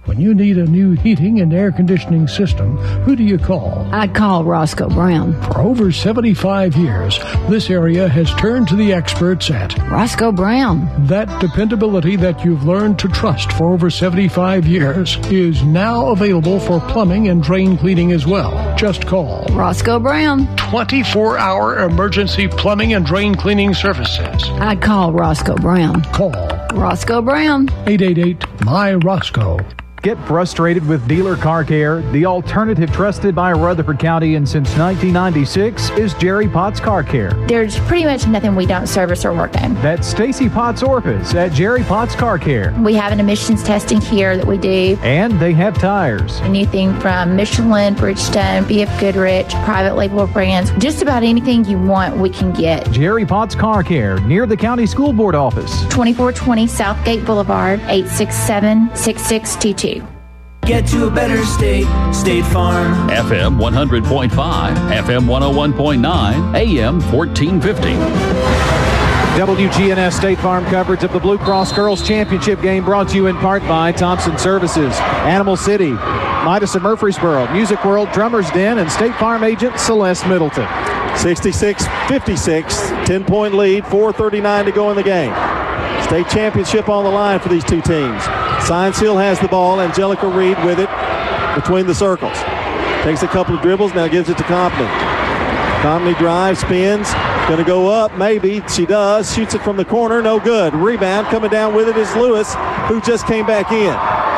When you need a new heating and air conditioning system, who do you call? I'd call Roscoe Brown. For over seventy-five years, this area has turned to the experts at Roscoe Brown. That dependability that you've learned to trust for over seventy-five years is now available for plumbing and drain cleaning as well. Just call Roscoe Brown. twenty-four hour emergency plumbing and drain cleaning services. I'd call Roscoe Brown. Call Roscoe Brown. eight eight eight, M Y Roscoe. Get frustrated with dealer car care? The alternative trusted by Rutherford County and since nineteen ninety-six is Jerry Potts Car Care. There's pretty much nothing we don't service or work on. That's Stacy Potts Orpis at Jerry Potts Car Care. We have an emissions testing here that we do. And they have tires. Anything from Michelin, Bridgestone, B F Goodrich, private label brands. Just about anything you want, we can get. Jerry Potts Car Care, near the County School Board office. twenty-four twenty Southgate Boulevard, eight six seven, six six two two. Get to a better state, State Farm. F M one hundred point five, F M one oh one point nine, A M fourteen fifty. W G N S State Farm coverage of the Blue Cross Girls Championship game brought to you in part by Thompson Services, Animal City, Midas of Murfreesboro, Music World, Drummers Den, and State Farm agent Celeste Middleton. sixty-six fifty-six, ten-point lead, four thirty-nine to go in the game. State championship on the line for these two teams. Science Hill has the ball. Angelica Reed with it between the circles. Takes a couple of dribbles, now gives it to Company. Company drives, spins, going to go up, maybe. She does, shoots it from the corner, no good. Rebound, coming down with it is Lewis, who just came back in.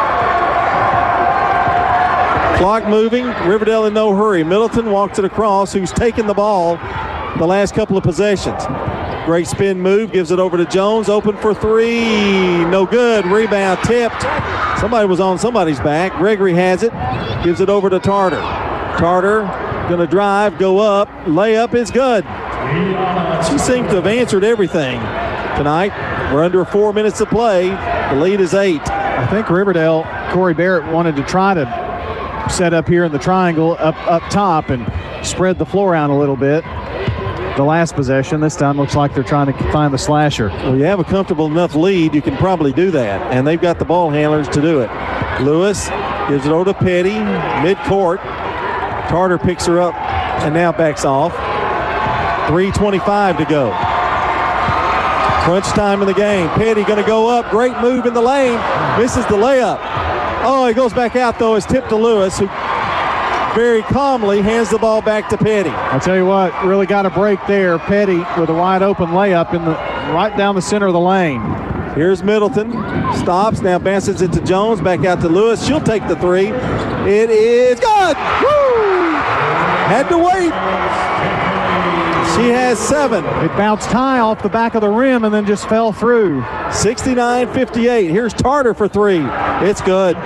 Clock moving, Riverdale in no hurry. Middleton walks it across, who's taken the ball the last couple of possessions. Great spin move, gives it over to Jones, open for three, no good. Rebound tipped. Somebody was on somebody's back. Gregory has it, gives it over to Tarter. Tarter gonna drive, go up, layup is good. She seems to have answered everything tonight. We're under four minutes to play. The lead is eight. I think Riverdale, Corey Barrett wanted to try to set up here in the triangle up, up top and spread the floor out a little bit. The last possession, this time looks like they're trying to find the slasher. Well, you have a comfortable enough lead, you can probably do that, and they've got the ball handlers to do it. Lewis gives it over to Petty, mid-court. Tarter picks her up and now backs off. three twenty-five to go. Crunch time in the game. Petty going to go up, great move in the lane, misses the layup. Oh, he goes back out though, it's tipped to Lewis, who very calmly hands the ball back to Petty. I'll tell you what, really got a break there. Petty with a wide open layup in the right down the center of the lane. Here's Middleton, stops, now bounces it to Jones, back out to Lewis. She'll take the three. It is good. Woo! Had to wait. She has seven. It bounced high off the back of the rim and then just fell through. sixty-nine fifty-eight. Here's Tarter for three. It's good.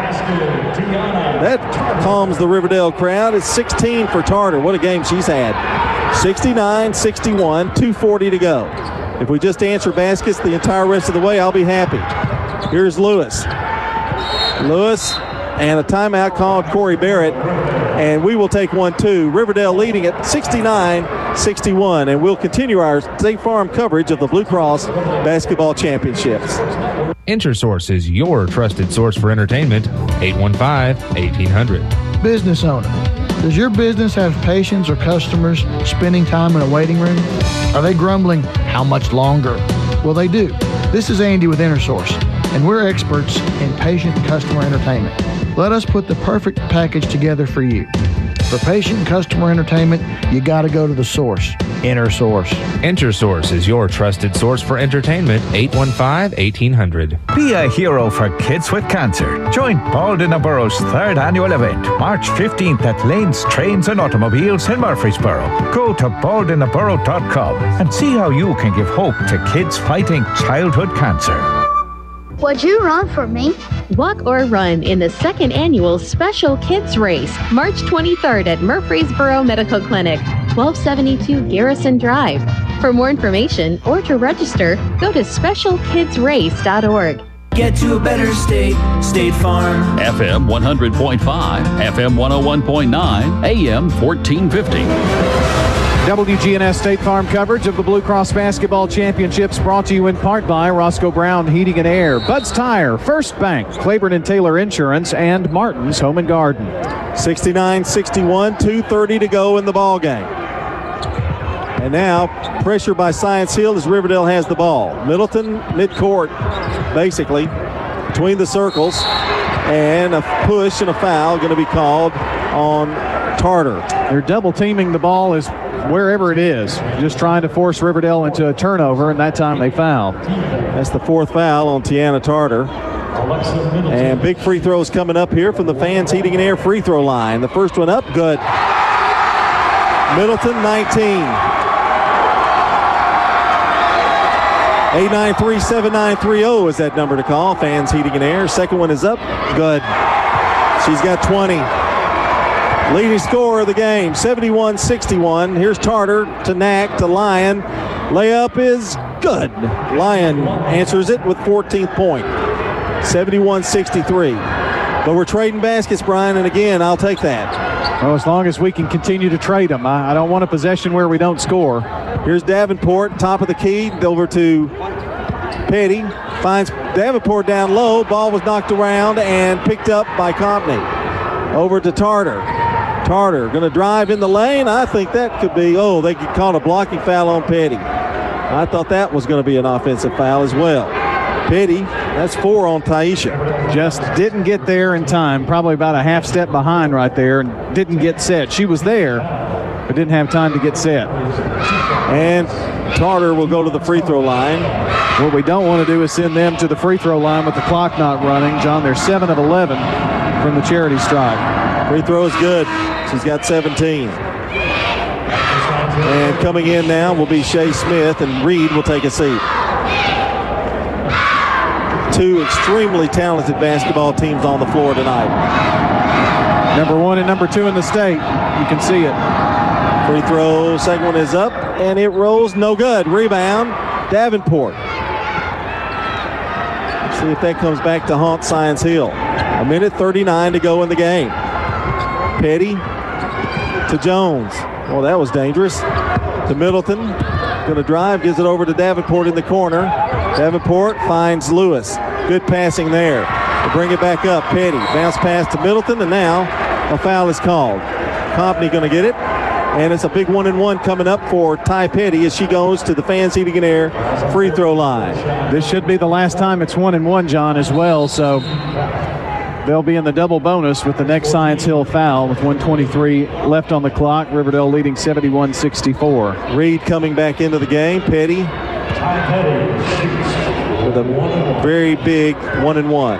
That calms the Riverdale crowd. It's sixteen for Tarter. What a game she's had. sixty-nine sixty-one, two forty to go. If we just answer baskets the entire rest of the way, I'll be happy. Here's Lewis. Lewis and a timeout called Corey Barrett, and we will take one too. Riverdale leading at sixty-nine sixty-one, and we'll continue our State Farm coverage of the Blue Cross Basketball Championships. InterSource is your trusted source for entertainment. eight one five, eighteen hundred. Business owner. Does your business have patients or customers spending time in a waiting room? Are they grumbling, how much longer? Well, they do. This is Andy with InterSource, and we're experts in patient and customer entertainment. Let us put the perfect package together for you. For patient and customer entertainment, you got to go to the source, InterSource. InterSource is your trusted source for entertainment. eight one five, eighteen hundred. Be a hero for kids with cancer. Join Baldwin-Burroughs' third annual event, March fifteenth at Lanes, Trains and Automobiles in Murfreesboro. Go to baldwin burrow dot com and see how you can give hope to kids fighting childhood cancer. Would you run for me? Walk or run in the second annual Special Kids Race, March twenty-third at Murfreesboro Medical Clinic, twelve seventy-two Garrison Drive. For more information or to register, go to special kids race dot org. Get to a better state, State Farm. F M one hundred point five, F M one oh one point nine, A M fourteen fifty. W G N S State Farm coverage of the Blue Cross Basketball Championships brought to you in part by Roscoe Brown Heating and Air, Bud's Tire, First Bank, Claiborne and Taylor Insurance, and Martin's Home and Garden. sixty-nine sixty-one, two thirty to go in the ball game. And now pressure by Science Hill as Riverdale has the ball. Middleton midcourt, basically, between the circles, and a push and a foul going to be called on Tarter. They're double teaming the ball as wherever it is, just trying to force Riverdale into a turnover, and that time they foul. That's the fourth foul on Tiana Tarter. And big free throws coming up here from the Fans Heating and Air free throw line. The first one up, good. Middleton, nineteen. eight nine three, seven nine three zero is that number to call. Fans Heating and Air. Second one is up, good. She's got twenty. Leading scorer of the game, seventy-one sixty-one. Here's Tarter to Knack to Lyon. Layup is good. Lyon answers it with fourteenth point. seventy-one sixty-three. But we're trading baskets, Brian, and again, I'll take that. Well, as long as we can continue to trade them. I, I don't want a possession where we don't score. Here's Davenport, top of the key, over to Petty. Finds Davenport down low. Ball was knocked around and picked up by Compney. Over to Tarter. Tarter going to drive in the lane. I think that could be, oh, they could call a blocking foul on Petty. I thought that was going to be an offensive foul as well. Petty, that's four on Taisha. Just didn't get there in time, probably about a half step behind right there, and didn't get set. She was there, but didn't have time to get set. And Tarter will go to the free throw line. What we don't want to do is send them to the free throw line with the clock not running. John, they're seven of eleven from the charity stripe. Free throw is good. She's got seventeen. And coming in now will be Shea Smith, and Reed will take a seat. Two extremely talented basketball teams on the floor tonight. Number one and number two in the state. You can see it. Free throw, second one is up, and it rolls no good. Rebound, Davenport. Let's see if that comes back to haunt Science Hill. A minute thirty-nine to go in the game. Petty to Jones. Well, that was dangerous. To Middleton. Going to drive, gives it over to Davenport in the corner. Davenport finds Lewis. Good passing there. They bring it back up. Petty. Bounce pass to Middleton, and now a foul is called. Compney going to get it. And it's a big one and one coming up for Ty Petty as she goes to the Fans Heating and Air free throw line. This should be the last time it's one and one, John, as well. So they'll be in the double bonus with the next Science Hill foul with one twenty-three left on the clock. Riverdale leading seventy-one sixty-four. Reed coming back into the game. Petty with a very big one and one.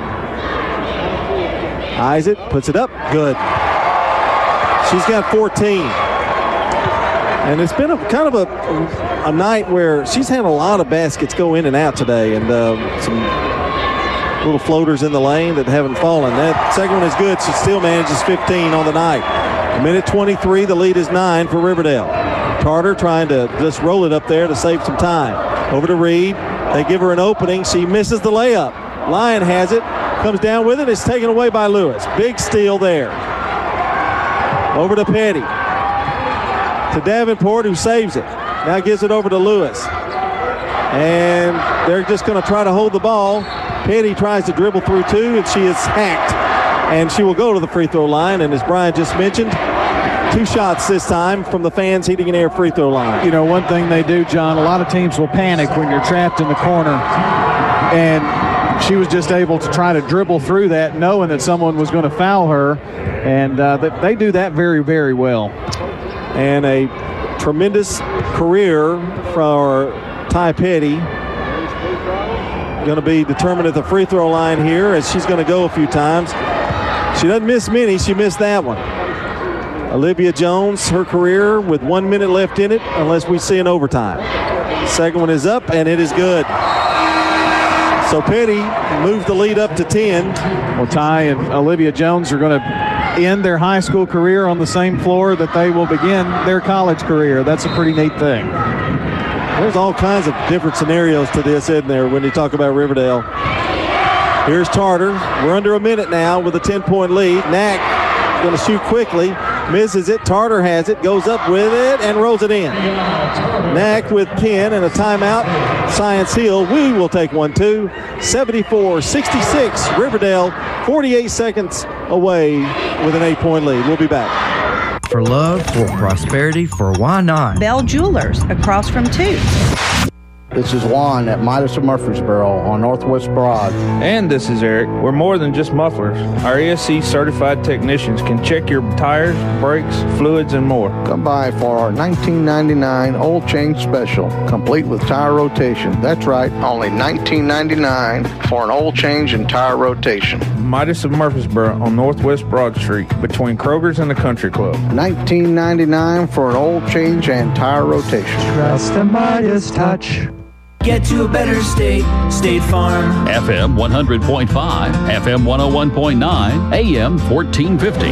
Eyes it, puts it up, good. She's got fourteen. And it's been a kind of a, a night where she's had a lot of baskets go in and out today, and uh, some little floaters in the lane that haven't fallen. That second one is good. She still manages fifteen on the night. A minute twenty-three, the lead is nine for Riverdale. Tarter trying to just roll it up there to save some time. Over to Reed. They give her an opening. She misses the layup. Lyon has it, comes down with it. It's taken away by Lewis. Big steal there. Over to Petty. To Davenport, who saves it. Now gives it over to Lewis. And they're just going to try to hold the ball. Petty tries to dribble through two, and she is hacked. And she will go to the free throw line. And as Brian just mentioned, two shots this time from the Fans Heating and Air free throw line. You know, one thing they do, John, a lot of teams will panic when you're trapped in the corner. And she was just able to try to dribble through that, knowing that someone was going to foul her. And uh, they do that very, very well. And a tremendous career for Ty Petty. Going to be determined at the free throw line here as she's going to go a few times. She doesn't miss many. She missed that one. Olivia Jones, her career with one minute left in it unless we see an overtime. Second one is up, and it is good. So Petty moved the lead up to ten. Well, Ty and Olivia Jones are going to end their high school career on the same floor that they will begin their college career. That's a pretty neat thing. There's all kinds of different scenarios to this, isn't there, when you talk about Riverdale. Here's Tarter. We're under a minute now with a ten-point lead. Knack going to shoot quickly. misses it. Tarter has it, goes up with it, and rolls it in. Knack with Ken and a timeout. Science Hill, we will take one too. seventy-four sixty-six, Riverdale, forty-eight seconds away with an eight-point lead. We'll be back. For love, for prosperity, for why not? Bell Jewelers, across from two. This is Juan at Midas of Murfreesboro on Northwest Broad. And this is Eric. We're more than just mufflers. Our E S C certified technicians can check your tires, brakes, fluids, and more. Come by for our nineteen ninety-nine oil change special, complete with tire rotation. That's right, only nineteen ninety-nine for an oil change and tire rotation. Midas of Murfreesboro on Northwest Broad Street, between Kroger's and the Country Club. nineteen ninety-nine for an oil change and tire rotation. Trust the Midas touch. Get to a better state, State Farm. F M one hundred point five, F M one oh one point nine, A M fourteen fifty.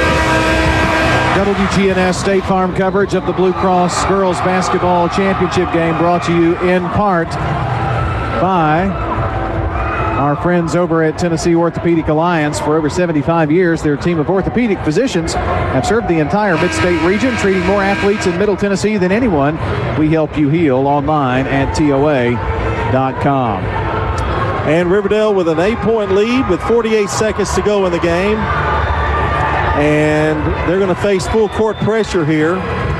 W G N S State Farm coverage of the Blue Cross Girls Basketball Championship game brought to you in part by our friends over at Tennessee Orthopedic Alliance. For over seventy-five years, their team of orthopedic physicians have served the entire Mid-State region, treating more athletes in Middle Tennessee than anyone. We help you heal online at T O A dot com. And Riverdale with an eight-point lead with forty-eight seconds to go in the game. And they're going to face full court pressure here.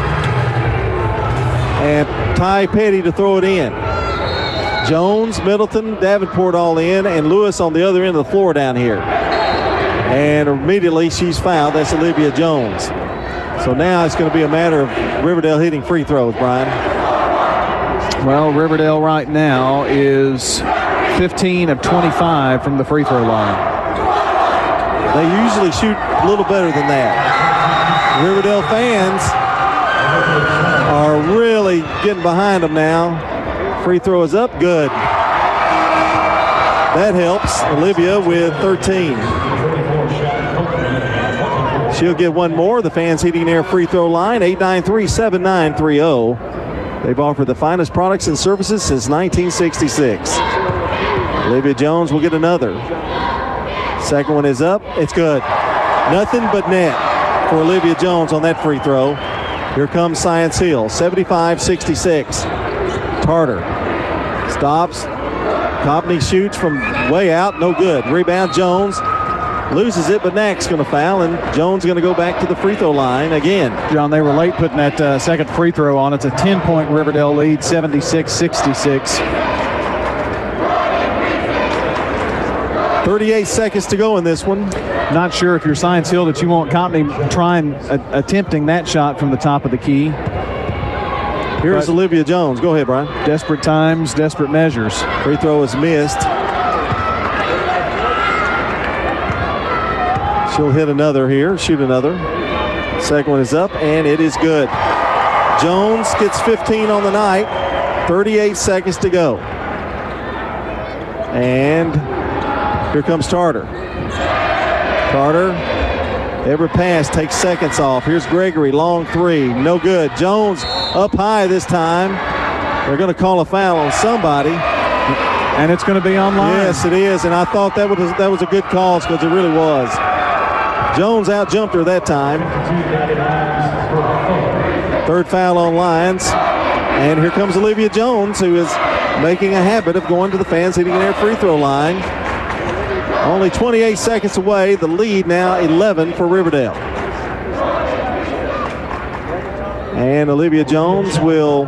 And Ty Petty to throw it in. Jones, Middleton, Davenport all in, and Lewis on the other end of the floor down here. And immediately she's fouled. That's Olivia Jones. So now it's going to be a matter of Riverdale hitting free throws, Brian. Well, Riverdale right now is fifteen of twenty-five from the free throw line. They usually shoot a little better than that. Riverdale fans are really getting behind them now. Free throw is up, good. That helps. Olivia with thirteen. She'll get one more. The fans hitting their free throw line, eight nine three, seven nine three zero. They've offered the finest products and services since nineteen sixty-six. Olivia Jones will get another. Second one is up. It's good. Nothing but net for Olivia Jones on that free throw. Here comes Science Hill, seventy-five sixty-six. Tarter stops. Copney shoots from way out. No good. Rebound Jones. Loses it, but Knack's going to foul, and Jones going to go back to the free throw line again. John, they were late putting that uh, second free throw on. It's a ten-point Riverdale lead, seventy-six sixty-six. thirty-eight seconds to go in this one. Not sure if you're Science Hill that you want Copney trying uh, attempting that shot from the top of the key. Here's but Olivia Jones. Go ahead, Brian. Desperate times, desperate measures. Free throw is missed. She'll hit another here, shoot another. Second one is up, and it is good. Jones gets fifteen on the night. thirty-eight seconds to go. And here comes Tarter. Tarter, every pass takes seconds off. Here's Gregory, long three, no good. Jones up high this time. They're going to call a foul on somebody. And it's going to be online. Yes, it is, and I thought that was, that was a good call because it really was. Jones out-jumped her that time. Third foul on Lyons. And here comes Olivia Jones, who is making a habit of going to the fans hitting their free throw line. Only twenty-eight seconds away. The lead now eleven for Riverdale. And Olivia Jones will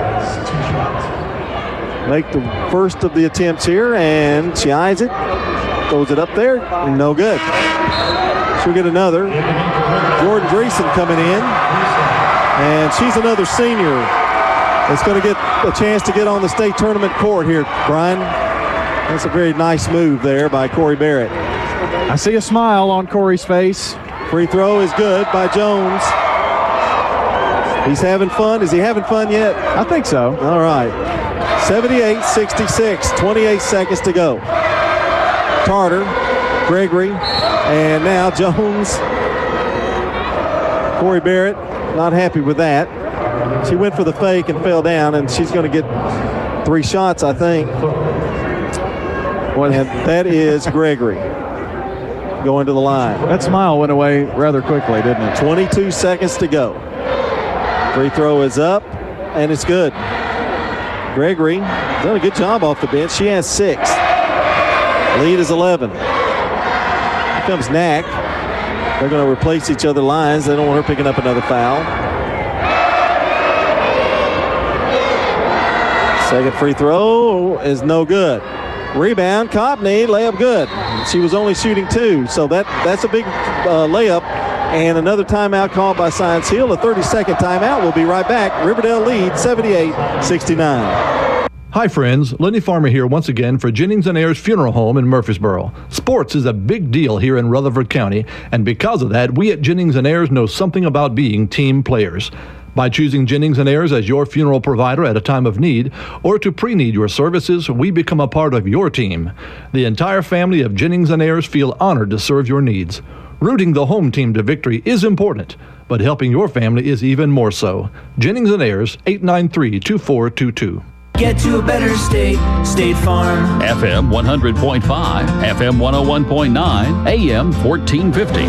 make the first of the attempts here, and she eyes it, throws it up there, no good. She'll get another. Jordan Dreesen coming in, and she's another senior that's going to get a chance to get on the state tournament court here, Brian. That's a very nice move there by Corey Barrett. I see a smile on Corey's face. Free throw is good by Jones. He's having fun. Is he having fun yet? I think so. All right. seventy-eight sixty-six, twenty-eight seconds to go. Tarter, Gregory, and now Jones. Corey Barrett, not happy with that. She went for the fake and fell down, and she's going to get three shots, I think. And that is Gregory. going to the line. That smile went away rather quickly, didn't it? twenty-two seconds to go. Free throw is up, and it's good. Gregory done a good job off the bench. She has six. Lead is eleven. Here comes Knack. They're going to replace each other lines. They don't want her picking up another foul. Second free throw is no good. Rebound, Copney, layup good. She was only shooting two, so that, that's a big uh, layup. And another timeout called by Science Hill. A thirty-second timeout. We'll be right back. Riverdale leads seventy-eight sixty-nine. Hi friends, Lenny Farmer here once again for Jennings and Ayers Funeral Home in Murfreesboro. Sports is a big deal here in Rutherford County, and because of that, we at Jennings and Ayers know something about being team players. By choosing Jennings and Ayers as your funeral provider at a time of need or to pre-need your services, we become a part of your team. The entire family of Jennings and Ayers feel honored to serve your needs. Rooting the home team to victory is important, but helping your family is even more so. Jennings and Ayers, eight nine three, two four two two. Get to a better state, State Farm. F M one hundred point five, F M one oh one point nine, A M fourteen fifty.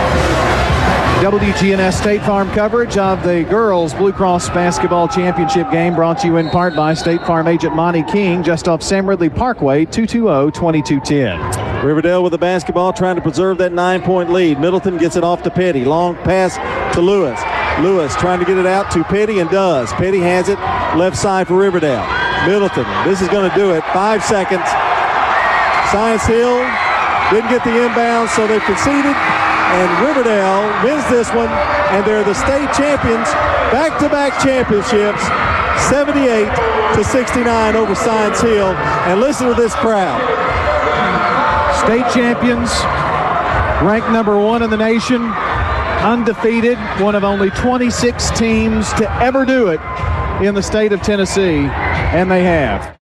W G N S State Farm coverage of the Girls Blue Cross Basketball Championship game brought to you in part by State Farm agent Monty King, just off Sam Ridley Parkway, two two zero, two two one zero. Riverdale with the basketball, trying to preserve that nine-point lead. Middleton gets it off to Petty. Long pass to Lewis. Lewis trying to get it out to Petty and does. Petty has it left side for Riverdale. Middleton, this is going to do it. Five seconds. Science Hill didn't get the inbound, so they've conceded. And Riverdale wins this one, and they're the state champions, back-to-back championships, seventy-eight to sixty-nine over Science Hill. And listen to this crowd. State champions, ranked number one in the nation, undefeated, one of only twenty-six teams to ever do it in the state of Tennessee, and they have.